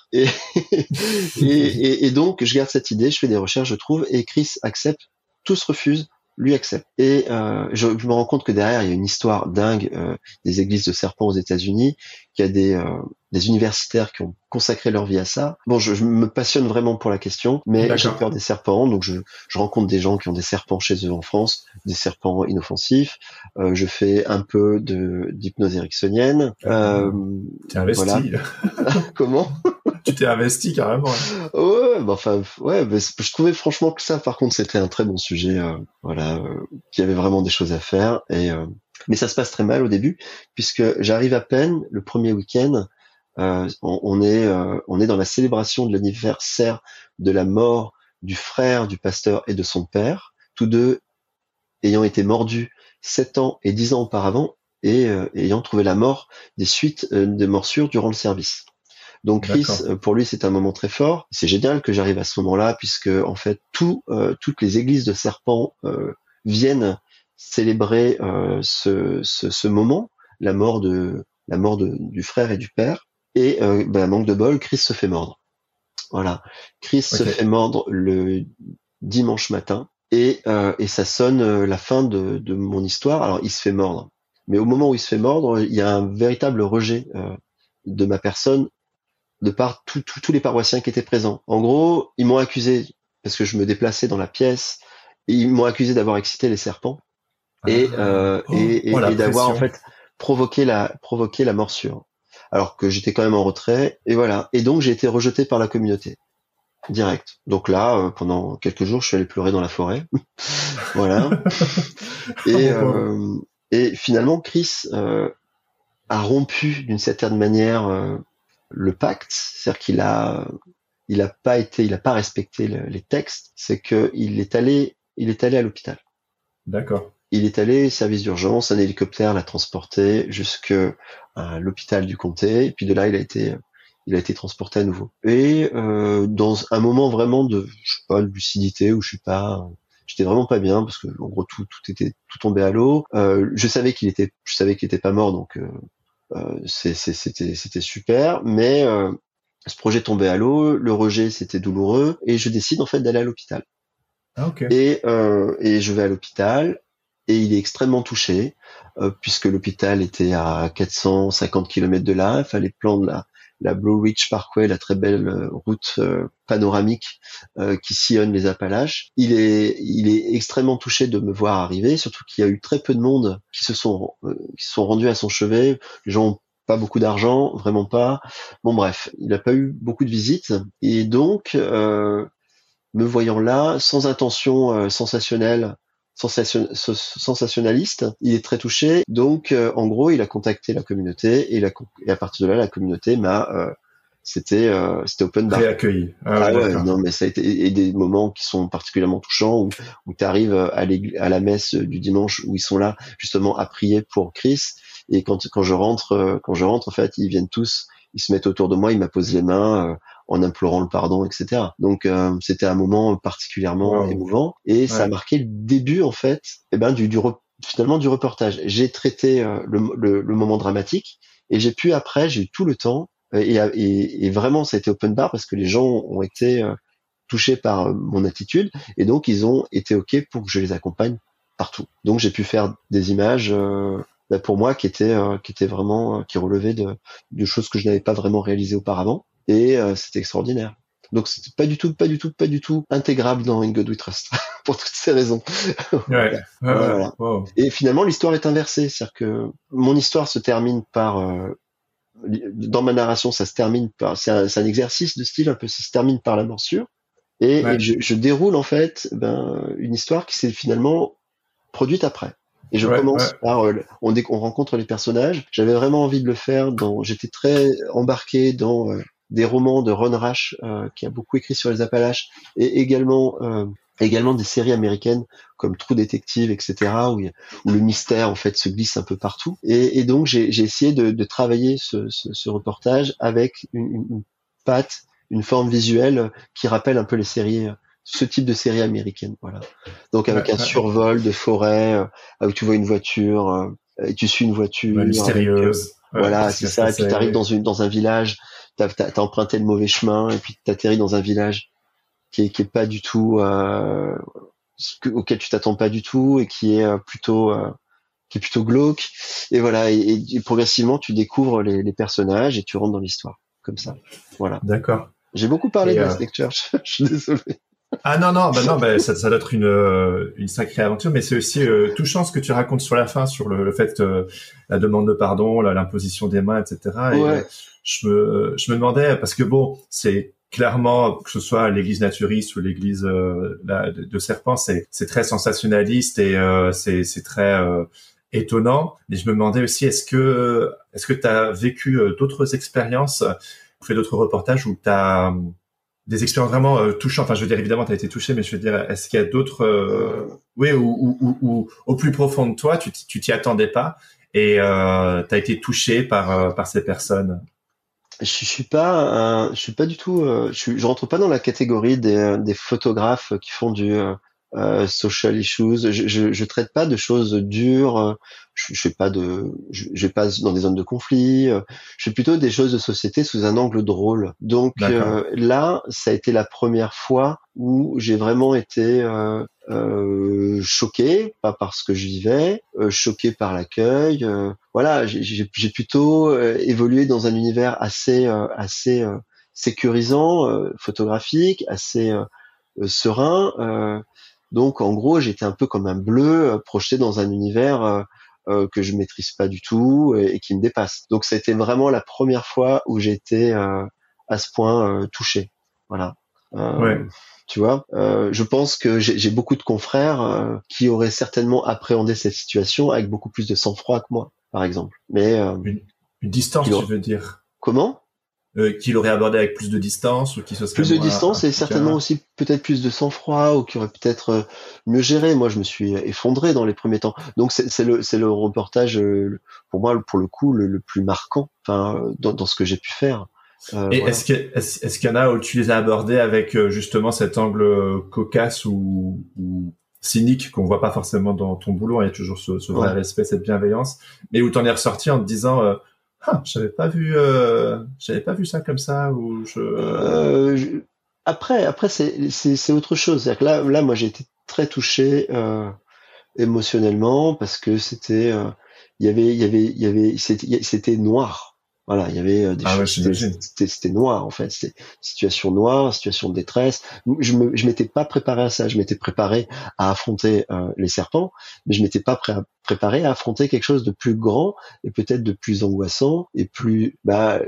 S2: Et donc je garde cette idée, je fais des recherches, je trouve, et Chris accepte, tous refusent, lui accepte. Et je me rends compte que derrière il y a une histoire dingue des églises de serpents aux États-Unis, qu'il y a des universitaires qui ont consacré leur vie à ça. Bon, je me passionne vraiment pour la question, mais j'ai peur des serpents, donc je rencontre des gens qui ont des serpents chez eux en France, des serpents inoffensifs. Je fais un peu d'hypnose ericksonienne.
S4: T'es investi.
S2: Voilà. Comment?
S4: Tu t'es investi carrément.
S2: Ouais, je trouvais franchement que ça, par contre, c'était un très bon sujet. Qu'il y avait vraiment des choses à faire. Mais ça se passe très mal au début, puisque j'arrive à peine le premier week-end. On est dans la célébration de l'anniversaire de la mort du frère du pasteur et de son père, tous deux ayant été mordus 7 ans et 10 ans auparavant, et ayant trouvé la mort des suites de morsures durant le service. Donc Chris, pour lui, c'est un moment très fort. C'est génial que j'arrive à ce moment-là, puisque en fait toutes les églises de serpents viennent célébrer ce moment, la mort du frère et du père. Et manque de bol, Chris se fait mordre. Voilà, Chris se fait mordre le dimanche matin, et ça sonne la fin de mon histoire. Alors il se fait mordre, mais au moment où il se fait mordre, il y a un véritable rejet de ma personne de par tous les paroissiens qui étaient présents. En gros, ils m'ont accusé parce que je me déplaçais dans la pièce, et ils m'ont accusé d'avoir excité les serpents et d'avoir en fait provoqué la morsure. Alors que j'étais quand même en retrait, et voilà. Et donc j'ai été rejeté par la communauté, direct. Donc là, pendant quelques jours, je suis allé pleurer dans la forêt, voilà. Et finalement, Chris a rompu d'une certaine manière le pacte, c'est-à-dire qu'il a pas respecté les textes. C'est que il est allé à l'hôpital.
S4: D'accord.
S2: il est allé service d'urgence, un hélicoptère l'a transporté jusqu'à l'hôpital du comté, et puis de là il a été transporté à nouveau. Et dans un moment vraiment de, je sais pas, de lucidité, où j'étais vraiment pas bien parce que en gros tout tombé à l'eau. Je savais qu'il était pas mort, donc c'était super, mais ce projet tombait à l'eau, le rejet c'était douloureux, et je décide en fait d'aller à l'hôpital.
S4: Ah, ok.
S2: Et je vais à l'hôpital, et il est extrêmement touché, puisque l'hôpital était à 450 km de là. Il fallait prendre la Blue Ridge Parkway, la très belle route panoramique qui sillonne les Appalaches. Il est extrêmement touché de me voir arriver, surtout qu'il y a eu très peu de monde qui se sont rendus à son chevet. Les gens ont pas beaucoup d'argent, vraiment pas. Bon bref, il n'a pas eu beaucoup de visites, et donc me voyant là, sans intention sensationnaliste, il est très touché. Donc, en gros, il a contacté la communauté, et à partir de là, la communauté c'était open bar.
S4: Réaccueilli.
S2: Ah ouais,
S4: d'accord.
S2: non, mais ça a été, et des moments qui sont particulièrement touchants, où tu arrives à la messe du dimanche, où ils sont là justement à prier pour Chris. Et quand je rentre, en fait, ils viennent tous, ils se mettent autour de moi, ils m'apposent les mains en implorant le pardon, etc. Donc c'était un moment particulièrement émouvant, et ça a marqué le début en fait, finalement du reportage. J'ai traité le moment dramatique, et j'ai eu tout le temps, et vraiment ça a été open bar, parce que les gens ont été touchés par mon attitude, et donc ils ont été OK pour que je les accompagne partout. Donc j'ai pu faire des images pour moi qui étaient vraiment qui relevaient de choses que je n'avais pas vraiment réalisées auparavant, et c'était extraordinaire. Donc c'était pas du tout intégrable dans In God We Trust pour toutes ces raisons. Voilà.
S4: Wow.
S2: Et finalement l'histoire est inversée, c'est-à-dire que mon histoire se termine par dans ma narration, ça se termine par, c'est un exercice de style un peu, ça se termine par la morsure, et je déroule en fait une histoire qui s'est finalement produite après. Et je commence par on rencontre les personnages. J'avais vraiment envie de le faire j'étais très embarqué dans des romans de Ron Rash, qui a beaucoup écrit sur les Appalaches, et également des séries américaines comme True Detective, etc., où le mystère en fait se glisse un peu partout. Et donc j'ai essayé de travailler ce reportage avec une patte, une forme visuelle qui rappelle un peu ce type de série américaine, voilà. Donc avec un survol de forêt, où tu vois une voiture, et tu suis une voiture
S4: mystérieuse.
S2: Voilà, c'est ça. Et puis t'arrives dans un village, t'as emprunté le mauvais chemin, et puis t'atterris dans un village qui est pas du tout auquel tu t'attends pas du tout, et qui est plutôt glauque. Et voilà, et progressivement tu découvres les personnages, et tu rentres dans l'histoire comme ça. Voilà.
S4: D'accord.
S2: J'ai beaucoup parlé de West Church. Je suis désolé.
S4: Ah non, ça doit être une sacrée aventure, mais c'est aussi touchant ce que tu racontes sur la fin, sur le fait la demande de pardon, l'imposition des mains, etc.
S2: Ouais.
S4: Et je me demandais, parce que bon, c'est clairement, que ce soit l'église naturiste ou l'église de Serpent, c'est très sensationnaliste, et c'est très étonnant. Mais je me demandais aussi, est-ce que t'as vécu d'autres expériences, fait d'autres reportages où t'as des expériences vraiment touchantes. Enfin, je veux dire, évidemment, tu as été touché, mais je veux dire, est-ce qu'il y a d'autres, ou au plus profond de toi, tu t'y attendais pas, et tu as été touché par ces personnes?
S2: Je suis pas du tout. Je rentre pas dans la catégorie des photographes qui font du social issues. Je traite pas de choses dures. Je vais pas dans des zones de conflit. Je fais plutôt des choses de société sous un angle drôle. Donc là, ça a été la première fois où j'ai vraiment été choqué, pas par ce que je vivais, choqué par l'accueil. Voilà, j'ai plutôt évolué dans un univers assez sécurisant, photographique, assez serein. Donc en gros, j'étais un peu comme un bleu projeté dans un univers que je maîtrise pas du tout, et qui me dépasse. Donc c'était vraiment la première fois où j'ai été à ce point touché. Voilà. Tu vois, je pense que j'ai beaucoup de confrères qui auraient certainement appréhendé cette situation avec beaucoup plus de sang-froid que moi, par exemple. Mais
S4: une distance, tu veux dire?
S2: Comment?
S4: qu'il aurait abordé avec plus de distance ou qui se serait
S2: plus de
S4: moins
S2: distance et
S4: impliqué.
S2: certainement aussi peut-être plus de sang-froid ou qui aurait peut-être mieux géré. Moi, je me suis effondré dans les premiers temps. Donc c'est le reportage pour moi pour le coup le plus marquant, enfin dans ce que j'ai pu faire.
S4: Et
S2: Voilà.
S4: est-ce qu'il y en a où tu les as abordés avec justement cet angle cocasse ou cynique qu'on voit pas forcément dans ton boulot, il y a toujours ce vrai respect, cette bienveillance, mais où t'en es ressorti en te disant j'avais pas vu ça comme ça ou
S2: Après c'est autre chose. C'est-à-dire que là moi j'ai été très touché émotionnellement parce que c'était c'était noir. Voilà, il y avait des choses, c'était noir en fait, c'était situation noire, situation de détresse. Je m'étais pas préparé à ça, je m'étais préparé à affronter les serpents, mais je m'étais pas préparé à affronter quelque chose de plus grand et peut-être de plus angoissant et plus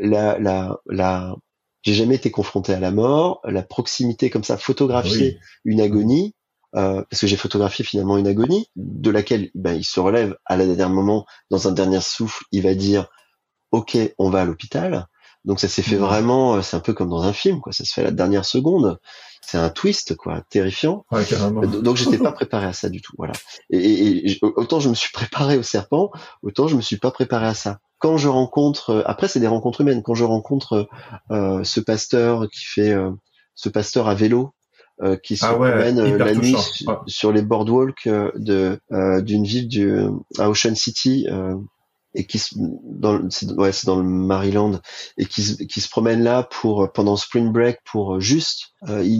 S2: j'ai jamais été confronté à la mort, la proximité comme ça, photographier une agonie. Parce que j'ai photographié finalement une agonie de laquelle il se relève à la dernière moment, dans un dernier souffle, il va dire OK, on va à l'hôpital. Donc ça s'est fait vraiment, c'est un peu comme dans un film, quoi. Ça se fait à la dernière seconde. C'est un twist, quoi, terrifiant.
S4: Ouais, carrément.
S2: Donc j'étais pas préparé à ça du tout, voilà. Et autant je me suis préparé au serpent, autant je me suis pas préparé à ça. Quand je rencontre, après c'est des rencontres humaines. Quand je rencontre ce pasteur ce pasteur à vélo. Qui se promène la nuit sur les boardwalks d'une ville à Ocean City et c'est dans le Maryland et qui se promène là pendant spring break pour juste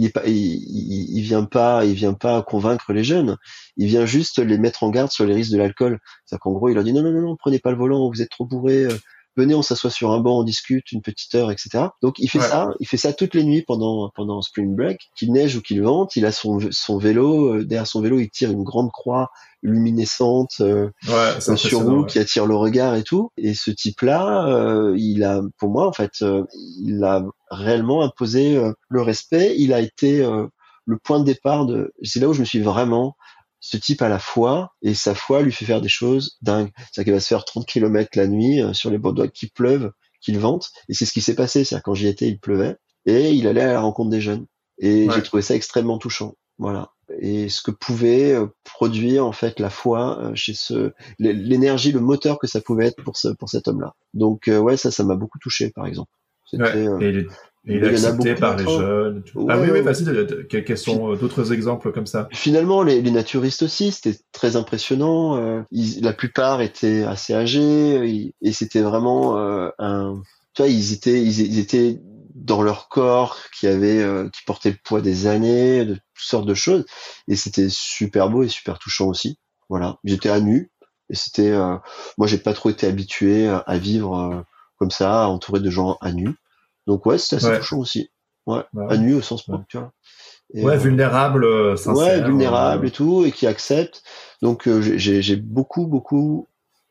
S2: il vient pas convaincre les jeunes, il vient juste les mettre en garde sur les risques de l'alcool. C'est-à-dire qu'en gros il leur dit non, prenez pas le volant, vous êtes trop bourrés, venez, on s'assoit sur un banc, on discute une petite heure, etc. Donc il fait ça toutes les nuits pendant spring break, qu'il neige ou qu'il vente. Il a son vélo, derrière son vélo, il tire une grande croix luminescente sur roue qui attire le regard et tout. Et ce type-là, il a, pour moi en fait, il a réellement imposé le respect. Il a été le point de départ c'est là où je me suis vraiment. Ce type a la foi, et sa foi lui fait faire des choses dingues. C'est-à-dire qu'il va se faire 30 km la nuit sur les boardwalks, qu'il pleuve, qu'il vente, et c'est ce qui s'est passé. C'est-à-dire quand j'y étais, il pleuvait, et il allait à la rencontre des jeunes. Et j'ai trouvé ça extrêmement touchant. Voilà. Et ce que pouvait produire en fait la foi chez l'énergie, le moteur que ça pouvait être pour cet homme-là. Donc ça m'a beaucoup touché, par exemple. C'était
S4: et il est accepté par les jeunes. Oui, vas-y, quels sont d'autres exemples comme ça?
S2: Finalement, les naturistes aussi, c'était très impressionnant. La plupart étaient assez âgés et c'était vraiment tu vois, ils étaient dans leur corps qui portait le poids des années, de toutes sortes de choses, et c'était super beau et super touchant aussi. Voilà, j'étais à nu et c'était moi j'ai pas trop été habitué à vivre comme ça, entouré de gens à nu. Donc c'était assez touchant aussi. À nu au sens propre, tu vois.
S4: Et vulnérable, sincère.
S2: Vulnérable et tout, et qui accepte. Donc j'ai beaucoup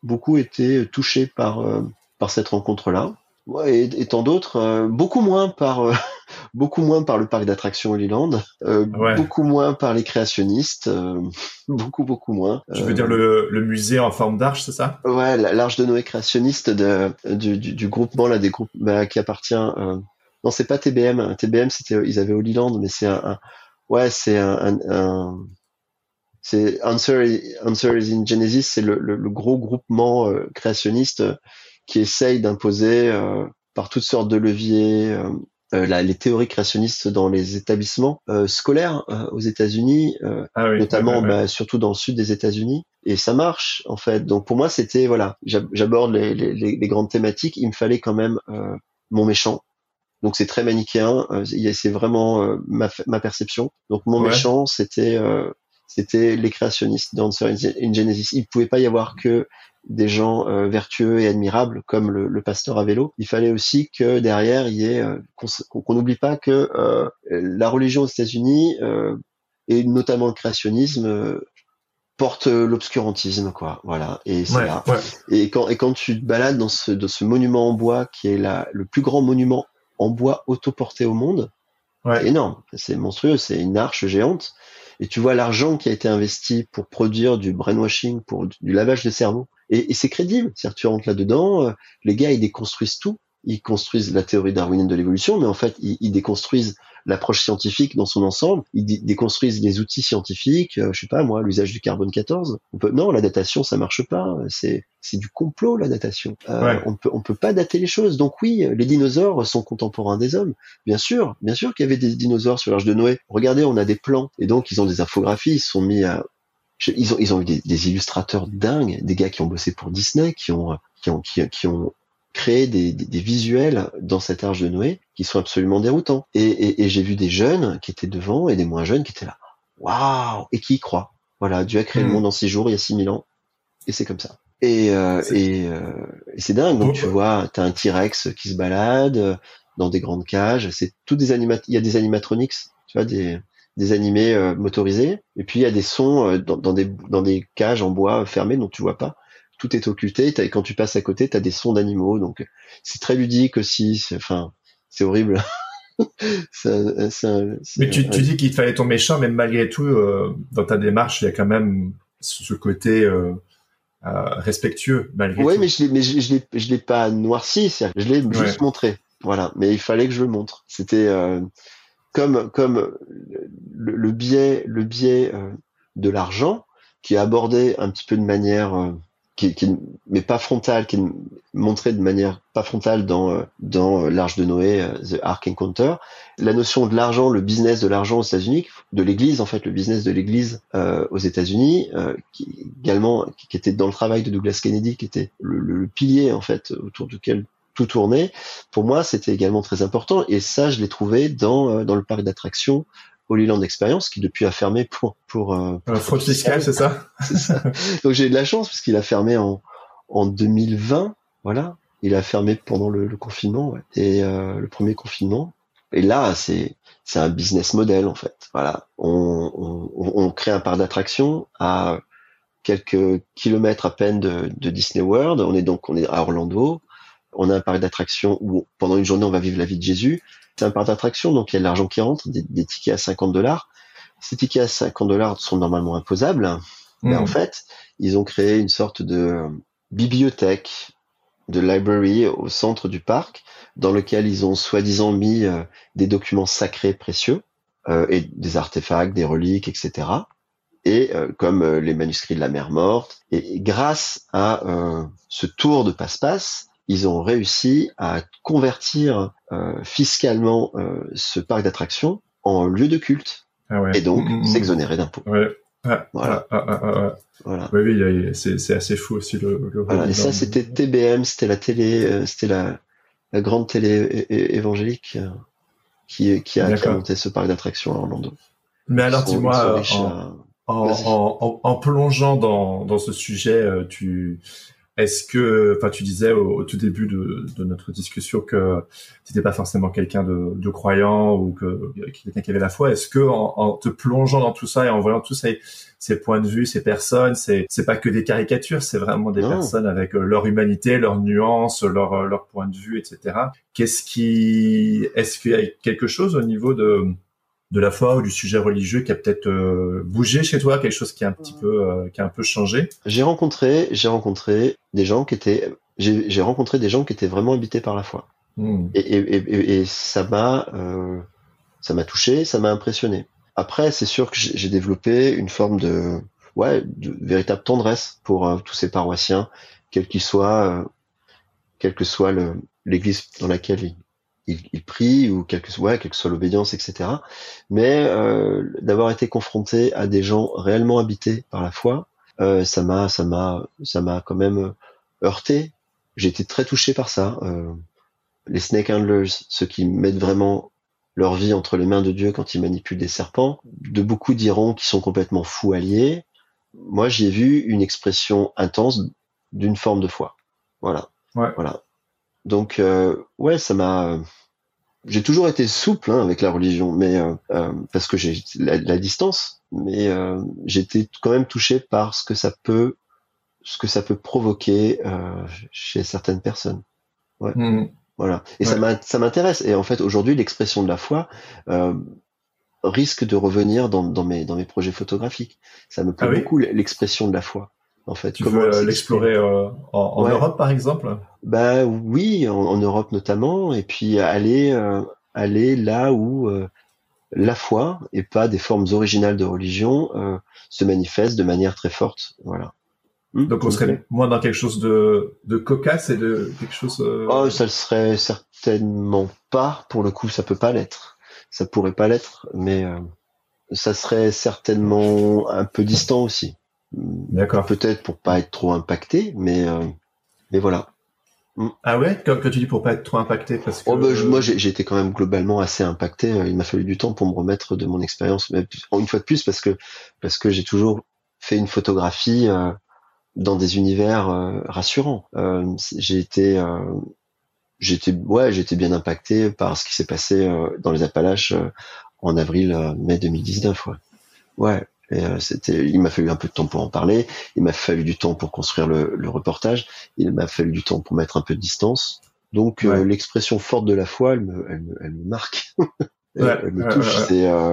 S2: été touché par cette rencontre-là. Et tant d'autres, beaucoup moins par le parc d'attractions Holyland, beaucoup moins par les créationnistes, beaucoup moins.
S4: Tu veux dire le musée en forme d'arche, c'est ça?
S2: Ouais, l'Arche de Noé créationniste du groupement là, des groupes qui appartient. Non, c'est pas TBM. TBM, ils avaient Holyland, mais c'est c'est Answer is in Genesis, c'est le gros groupement créationniste qui essaye d'imposer par toutes sortes de leviers les théories créationnistes dans les établissements scolaires aux États-Unis, notamment surtout dans le sud des États-Unis, et ça marche en fait. Donc pour moi c'était j'aborde les grandes thématiques, il me fallait quand même mon méchant. Donc c'est très manichéen, c'est vraiment ma perception. Donc mon méchant c'était les créationnistes d'Answer in Genesis. Il pouvait pas y avoir que des gens vertueux et admirables comme le pasteur à vélo. Il fallait aussi que derrière il y ait qu'on n'oublie pas que la religion aux États-Unis et notamment le créationnisme porte l'obscurantisme, quoi. Voilà. Et c'est là. Et quand tu te balades dans ce monument en bois qui est le plus grand monument en bois autoporté au monde, c'est énorme, c'est monstrueux, c'est une arche géante. Et tu vois l'argent qui a été investi pour produire du brainwashing, pour du lavage de cerveau. Et c'est crédible. C'est-à-dire, tu rentres là-dedans, les gars, ils déconstruisent tout. ils construisent la théorie darwinienne de l'évolution, mais en fait, ils déconstruisent l'approche scientifique dans son ensemble, ils déconstruisent les outils scientifiques, je sais pas moi, l'usage du carbone 14. Non, la datation, ça marche pas, c'est du complot, la datation. On peut pas dater les choses. Donc oui, les dinosaures sont contemporains des hommes. Bien sûr qu'il y avait des dinosaures sur l'Arche de Noé. Regardez, on a des plans, et donc ils ont des infographies, ils se sont mis à... Ils ont eu des illustrateurs dingues, des gars qui ont bossé pour Disney, qui ont créé des visuels dans cette Arche de Noé qui sont absolument déroutants. Et j'ai vu des jeunes qui étaient devant et des moins jeunes qui étaient là. Waouh! Et qui y croient. Voilà, Dieu a créé le monde en 6 jours, il y a 6000 ans. Et c'est comme ça. Et c'est dingue. Donc tu vois, t'as un T-Rex qui se balade dans des grandes cages. C'est tout il y a des animatronics, tu vois, des animés motorisés. Et puis il y a des sons dans des cages en bois fermées dont tu vois pas. Tout est occulté. Quand tu passes à côté, t'as des sons d'animaux. Donc c'est très ludique aussi. C'est horrible.
S4: Mais tu dis qu'il te fallait ton méchant, mais malgré tout, dans ta démarche, il y a quand même ce côté respectueux malgré tout.
S2: Oui, mais je l'ai pas noirci. Je l'ai juste montré. Voilà. Mais il fallait que je le montre. C'était comme le biais de l'argent qui est abordé un petit peu de manière mais pas frontale, qui est montré de manière pas frontale dans l'Arche de Noé, The Ark Encounter. La notion de l'argent, le business de l'argent aux États-Unis, de l'Église en fait, le business de l'Église aux États-Unis, qui était dans le travail de Douglas Kennedy, qui était le pilier en fait autour duquel tout tournait. Pour moi, c'était également très important, et ça, je l'ai trouvé dans le parc d'attractions Holyland Experience, qui depuis a fermé pour
S4: fraude fiscale, c'est ça?
S2: C'est ça. Donc j'ai eu de la chance parce qu'il a fermé en 2020. Voilà. Il a fermé pendant le confinement, ouais. Et le premier confinement. Et là, c'est un business model, en fait. Voilà. On crée un parc d'attractions à quelques kilomètres à peine de Disney World. On est à Orlando. On a un parc d'attractions où pendant une journée, on va vivre la vie de Jésus. C'est un parc d'attractions, donc il y a de l'argent qui rentre, des tickets à $50. Ces tickets à $50 sont normalement imposables. Mais en fait, ils ont créé une sorte de bibliothèque, de library au centre du parc, dans lequel ils ont soi-disant mis des documents sacrés précieux, et des artefacts, des reliques, etc. Et comme les manuscrits de la mer morte. Et grâce à ce tour de passe-passe, ils ont réussi à convertir fiscalement ce parc d'attractions en lieu de culte, et donc s'exonérer d'impôts.
S4: Ouais.
S2: Voilà.
S4: Voilà. Oui, c'est assez fou aussi le
S2: voilà. Et ça, c'était TBM, c'était la télé, c'était la grande télé évangélique qui a monté ce parc d'attractions à Orlando.
S4: Mais alors, dis-moi, en plongeant dans ce sujet, est-ce que, enfin, tu disais au tout début de notre discussion que tu n'étais pas forcément quelqu'un de croyant ou quelqu'un qui avait la foi. Est-ce que en te plongeant dans tout ça et en voyant tous ces points de vue, ces personnes, c'est pas que des caricatures, c'est vraiment des personnes avec leur humanité, leurs nuances, leur point de vue, etc. Est-ce qu'il y a quelque chose au niveau de la foi ou du sujet religieux qui a peut-être bougé chez toi, quelque chose qui a un petit peu qui a un peu changé? J'ai rencontré
S2: des gens qui étaient vraiment habités par la foi. Et ça m'a touché, ça m'a impressionné. Après, c'est sûr que j'ai développé une forme de véritable tendresse pour tous ces paroissiens, quel que soit l'église dans laquelle il prie, ou quelle que soit l'obédience, etc. Mais d'avoir été confronté à des gens réellement habités par la foi, ça m'a quand même heurté. J'ai été très touché par ça. Les snake handlers, ceux qui mettent vraiment leur vie entre les mains de Dieu quand ils manipulent des serpents, de beaucoup diront qu'ils sont complètement fous alliés. Moi, j'y ai vu une expression intense d'une forme de foi. Voilà.
S4: Ouais.
S2: Voilà. Donc, j'ai toujours été souple avec la religion, mais parce que j'ai la distance, mais j'ai été quand même touché par ce que ça peut provoquer chez certaines personnes. Ouais. Voilà. Et ça m'intéresse. Et en fait, aujourd'hui, l'expression de la foi risque de revenir dans mes projets photographiques. Ça me plaît beaucoup, l'expression de la foi. en fait.
S4: Tu
S2: Comment
S4: veux l'explorer en
S2: Ouais.
S4: Europe, par exemple?
S2: Bah oui, en Europe notamment, et puis aller là où la foi et pas des formes originales de religion se manifestent de manière très forte. Voilà.
S4: Donc on
S2: Ça me plaît.
S4: serait moins dans quelque chose de cocasse et de quelque chose.
S2: Oh, ça le serait certainement pas. Pour le coup, ça peut pas l'être. Ça pourrait pas l'être, mais ça serait certainement un peu distant aussi.
S4: D'accord.
S2: Peut-être pour pas être trop impacté, mais voilà.
S4: Ah ouais, comme tu dis pour pas être trop impacté parce que.
S2: Oh ben, moi j'ai été quand même globalement assez impacté. Il m'a fallu du temps pour me remettre de mon expérience, mais une fois de plus parce que j'ai toujours fait une photographie dans des univers rassurants. J'ai été bien impacté par ce qui s'est passé dans les Appalaches en mai 2019. Ouais. Ouais. Et il m'a fallu un peu de temps pour en parler. Il m'a fallu du temps pour construire le reportage. Il m'a fallu du temps pour mettre un peu de distance. Donc
S4: Ouais.
S2: l'expression forte de la foi, elle me marque. Elle me touche.
S4: Ouais.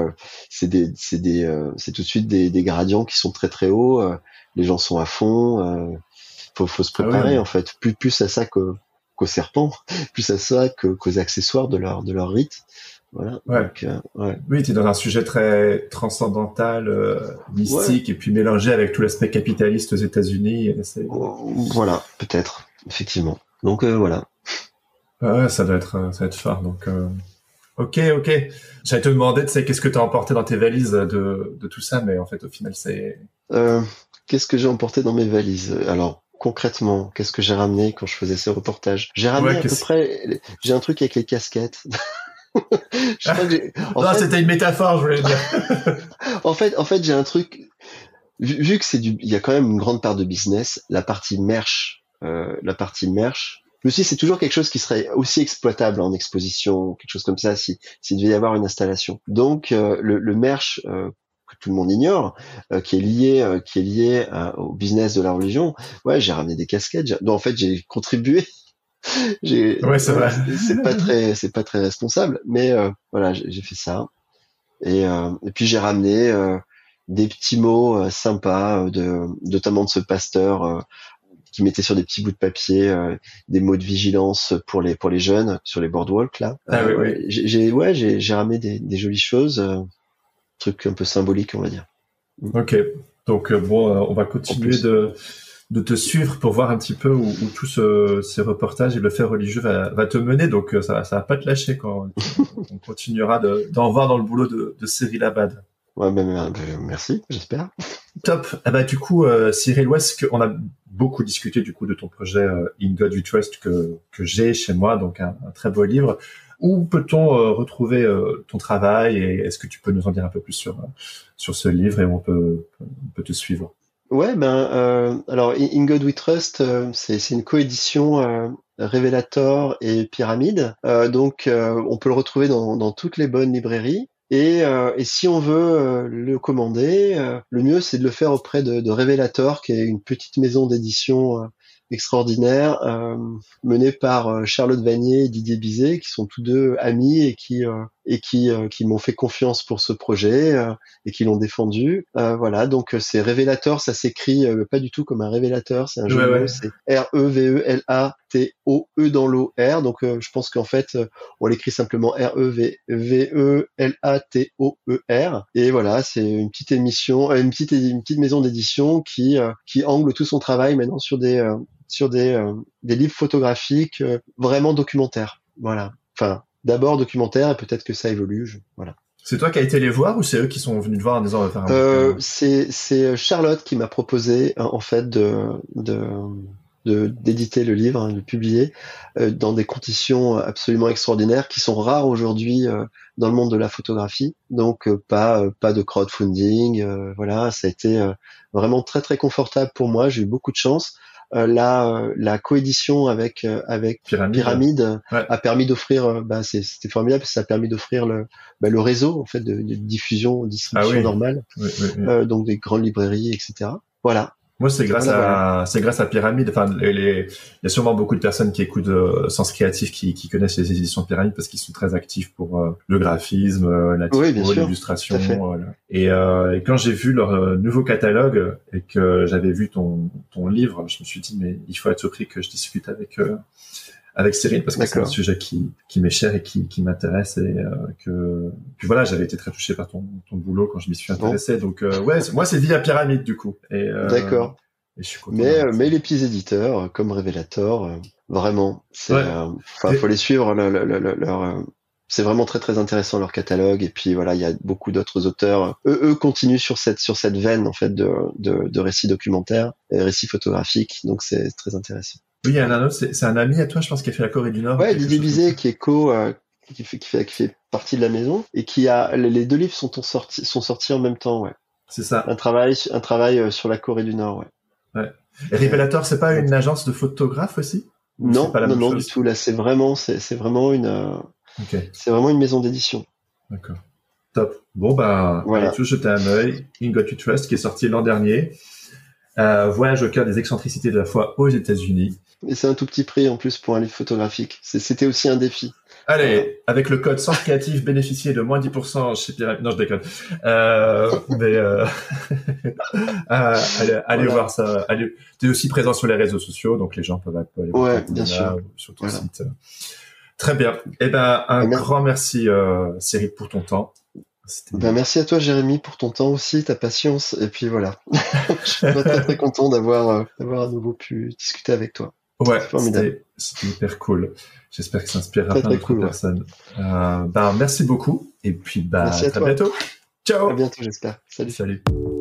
S2: C'est tout de suite des gradients qui sont très très hauts. Les gens sont à fond. Faut se préparer
S4: oui.
S2: en fait. Plus à ça qu'aux serpents, plus à ça qu'aux accessoires de leur rite. Voilà.
S4: Ouais.
S2: Donc, ouais.
S4: Oui, tu es dans un sujet très transcendantal,
S2: Ouais.
S4: mystique, et puis mélangé avec tout l'aspect capitaliste aux États-Unis.
S2: Voilà, peut-être, effectivement. Donc voilà.
S4: Ouais, ça doit être fort. Donc, ok. J'allais te demander, tu sais, qu'est-ce que tu as emporté dans tes valises de tout ça, mais en fait, au final, c'est.
S2: Qu'est-ce que j'ai emporté dans mes valises? Alors, concrètement, qu'est-ce que j'ai ramené quand je faisais ces reportages? J'ai ramené
S4: Ouais,
S2: à peu près. J'ai un truc avec les casquettes. Je crois que
S4: non, c'était une métaphore, je voulais dire.
S2: En fait, j'ai un truc. Vu que il y a quand même une grande part de business. La partie merch. Je me suis dit, c'est toujours quelque chose qui serait aussi exploitable en exposition, quelque chose comme ça, s'il devait y avoir une installation. Donc, le merch que tout le monde ignore, qui est lié au business de la religion. Ouais, j'ai ramené des casquettes. Donc, en fait, j'ai contribué.
S4: Ouais, c'est vrai.
S2: C'est pas très responsable, mais voilà, j'ai fait ça. Et puis j'ai ramené des petits mots sympas, notamment de ce pasteur qui mettait sur des petits bouts de papier des mots de vigilance pour les jeunes sur les boardwalks là.
S4: Oui.
S2: J'ai ramené des jolies choses, trucs un peu symboliques, on va dire.
S4: Ok. Donc on va continuer de te suivre pour voir un petit peu où tous ces reportages et le fait religieux va te mener. Donc ça va pas te lâcher quand on continuera d'en voir dans le boulot de Cyril Abad.
S2: Ouais, merci, j'espère.
S4: Top. Du coup, Cyril, où est-ce qu'on a beaucoup discuté du coup de ton projet In God We Trust que j'ai chez moi, donc un très beau livre. Où peut-on retrouver ton travail et est-ce que tu peux nous en dire un peu plus sur ce livre et où on peut te suivre?
S2: Ouais, alors In God We Trust, c'est une coédition Revelator et Pyramide. Donc on peut le retrouver dans toutes les bonnes librairies. Et si on veut le commander, le mieux c'est de le faire auprès de Revelator, qui est une petite maison d'édition extraordinaire, menée par Charlotte Vanier et Didier Bizet, qui sont tous deux amis et qui m'ont fait confiance pour ce projet et qui l'ont défendu. Voilà, donc c'est Revelator, ça s'écrit pas du tout comme un révélateur, c'est un jeu de mots, c'est R-E-V-E-L-A-T-O-E dans l'eau R. Donc je pense qu'en fait on l'écrit simplement R-E-V-E-L-A-T-O-E-R. Et voilà, c'est une petite émission, une petite maison d'édition qui angle tout son travail maintenant sur des livres photographiques vraiment documentaires. Voilà. Enfin, d'abord documentaire et peut-être que ça évolue. Voilà.
S4: C'est toi qui as été les voir ou c'est eux qui sont venus te voir en disant on va faire un bouquin?
S2: C'est Charlotte qui m'a proposé en fait d'éditer le livre, de publier dans des conditions absolument extraordinaires qui sont rares aujourd'hui dans le monde de la photographie. Donc pas de crowdfunding. Voilà, ça a été vraiment très très confortable pour moi. J'ai eu beaucoup de chance. La coédition avec Pyramide a permis d'offrir, c'était formidable, ça a permis d'offrir le réseau en fait de distribution normale,
S4: Oui.
S2: donc des grandes librairies, etc. Voilà.
S4: Moi, c'est grâce à Pyramide. Enfin, il y a sûrement beaucoup de personnes qui écoutent Sens Créatif qui connaissent les éditions Pyramide parce qu'ils sont très actifs pour le graphisme, la typo, l'illustration. Et quand j'ai vu leur nouveau catalogue et que j'avais vu ton livre, je me suis dit mais il faut à tout prix que je discute avec Cyril parce que c'est un sujet qui m'est cher et qui m'intéresse et puis voilà, j'avais été très touché par ton boulot quand je m'y suis intéressé. Donc moi c'est via Pyramide du coup. Et
S2: d'accord.
S4: Et je suis content.
S2: Mais les petits éditeurs comme Revelator, vraiment, faut les suivre. C'est vraiment très très intéressant leur catalogue. Et puis voilà, il y a beaucoup d'autres auteurs. Eux continuent sur cette veine en fait de récits documentaires, et récits photographiques. Donc c'est très intéressant.
S4: Oui, il y en a un autre, c'est un ami à toi, je pense, qui a fait la Corée du Nord.
S2: Ouais, Didier Bizet, qui est qui fait partie de la maison, et les 2 livres sont sortis en même temps, ouais.
S4: C'est ça.
S2: Un travail sur la Corée du Nord, ouais.
S4: Et Revelator, c'est pas une agence de photographes aussi?
S2: Non, du tout. Là, c'est vraiment une maison d'édition.
S4: D'accord. Top. Bon, voilà. Allez, jeter un œil. In God You Trust, qui est sorti l'an dernier. Voyage au cœur des excentricités de la foi aux États-Unis.
S2: Et c'est un tout petit prix en plus pour un livre photographique. C'était aussi un défi.
S4: Allez, avec le code Sens Créatif, bénéficiez de moins 10% chez Pyramide. Non, je déconne. Allez voir ça. T'es aussi présent sur les réseaux sociaux, donc les gens peuvent aller voir.
S2: Ouais, bien sûr.
S4: Sur ton site. Très bien. Un grand merci, Cyril, pour ton temps.
S2: Merci à toi, Jérémy, pour ton temps aussi, ta patience. Et puis voilà. Je suis très très content d'avoir à nouveau pu discuter avec toi.
S4: Ouais, c'était hyper cool. J'espère que ça inspirera plein d'autres personnes. Merci beaucoup. Et puis, à très bientôt. Ciao.
S2: À bientôt, j'espère.
S4: Salut.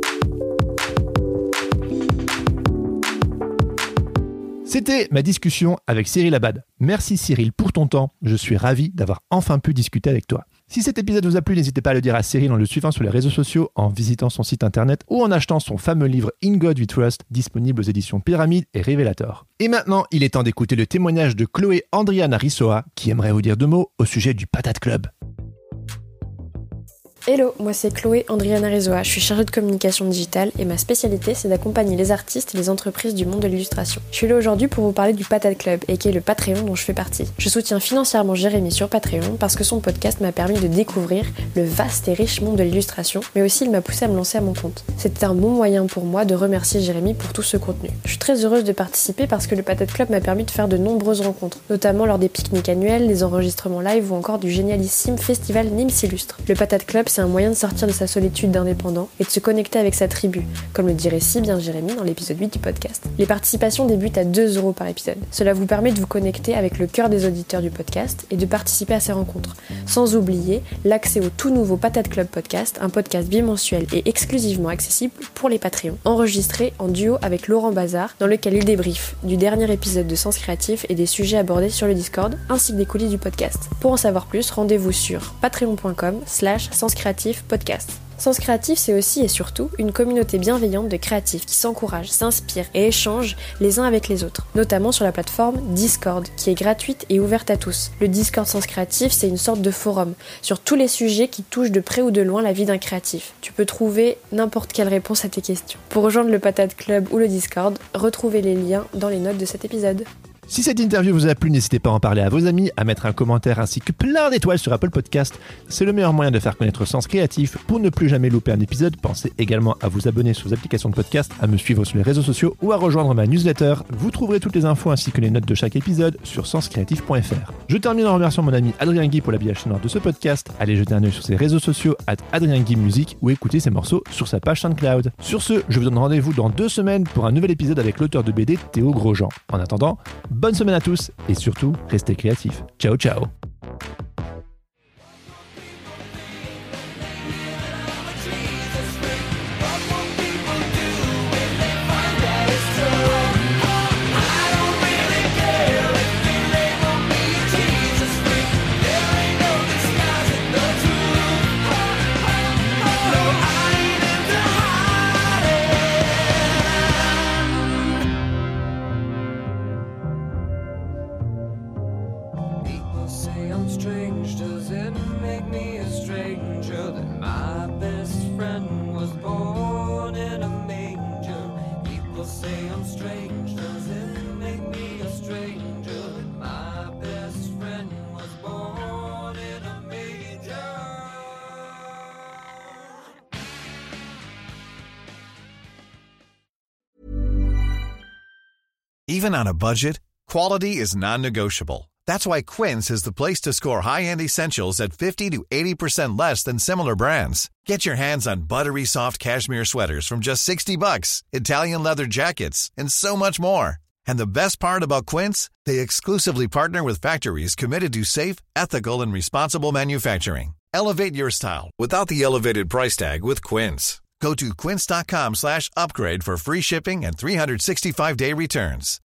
S3: C'était ma discussion avec Cyril Abad. Merci Cyril pour ton temps. Je suis ravi d'avoir enfin pu discuter avec toi. Si cet épisode vous a plu, n'hésitez pas à le dire à Cyril en le suivant sur les réseaux sociaux, en visitant son site internet ou en achetant son fameux livre In God We Trust, disponible aux éditions Pyramide et Revelator. Et maintenant, il est temps d'écouter le témoignage de Chloé Andriana Rissoa, qui aimerait vous dire 2 mots au sujet du Patate Club.
S5: Hello, moi c'est Chloé Andriana Rissoa, je suis chargée de communication digitale et ma spécialité c'est d'accompagner les artistes et les entreprises du monde de l'illustration. Je suis là aujourd'hui pour vous parler du Patate Club et qui est le Patreon dont je fais partie. Je soutiens financièrement Jérémy sur Patreon parce que son podcast m'a permis de découvrir le vaste et riche monde de l'illustration, mais aussi il m'a poussé à me lancer à mon compte. C'était un bon moyen pour moi de remercier Jérémy pour tout ce contenu. Je suis très heureuse de participer parce que le Patate Club m'a permis de faire de nombreuses rencontres, notamment lors des pique-niques annuels, des enregistrements live ou encore du génialissime festival Nîmes s'illustre. Le Patate Club c'est un moyen de sortir de sa solitude d'indépendant et de se connecter avec sa tribu, comme le dirait si bien Jérémy dans l'épisode 8 du podcast. Les participations débutent à 2 € par épisode. Cela vous permet de vous connecter avec le cœur des auditeurs du podcast et de participer à ces rencontres. Sans oublier l'accès au tout nouveau Patate Club Podcast, un podcast bimensuel et exclusivement accessible pour les Patreons, enregistré en duo avec Laurent Bazar, dans lequel il débriefe du dernier épisode de Sens Créatif et des sujets abordés sur le Discord, ainsi que des coulisses du podcast. Pour en savoir plus, rendez-vous sur patreon.com/senscreatifpodcast. Sens Créatif, c'est aussi et surtout une communauté bienveillante de créatifs qui s'encouragent, s'inspirent et échangent les uns avec les autres, notamment sur la plateforme Discord, qui est gratuite et ouverte à tous. Le Discord Sens Créatif, c'est une sorte de forum sur tous les sujets qui touchent de près ou de loin la vie d'un créatif. Tu peux trouver n'importe quelle réponse à tes questions. Pour rejoindre le Patate Club ou le Discord, retrouvez les liens dans les notes de cet épisode.
S3: Si cette interview vous a plu, n'hésitez pas à en parler à vos amis, à mettre un commentaire ainsi que plein d'étoiles sur Apple Podcast. C'est le meilleur moyen de faire connaître Sens Créatif. Pour ne plus jamais louper un épisode, pensez également à vous abonner sur vos applications de podcast, à me suivre sur les réseaux sociaux ou à rejoindre ma newsletter. Vous trouverez toutes les infos ainsi que les notes de chaque épisode sur senscreatif.fr. Je termine en remerciant mon ami Adrien Guy pour l'habillage sonore de ce podcast. Allez jeter un œil sur ses réseaux sociaux @AdrienGuy_music ou écoutez ses morceaux sur sa page SoundCloud. Sur ce, je vous donne rendez-vous dans 2 semaines pour un nouvel épisode avec l'auteur de BD Théo Grosjean. En attendant, bonne semaine à tous et surtout, restez créatifs. Ciao, ciao.
S6: Say I'm strange, does it make me a stranger that my best friend was born in a manger? People
S7: Even on a budget, quality is non-negotiable. That's why Quince is the place to score high-end essentials at 50 to 80% less than similar brands. Get your hands on buttery soft cashmere sweaters from just $60, Italian leather jackets, and so much more. And the best part about Quince, they exclusively partner with factories committed to safe, ethical, and responsible manufacturing. Elevate your style without the elevated price tag with Quince. Go to quince.com/upgrade for free shipping and 365-day returns.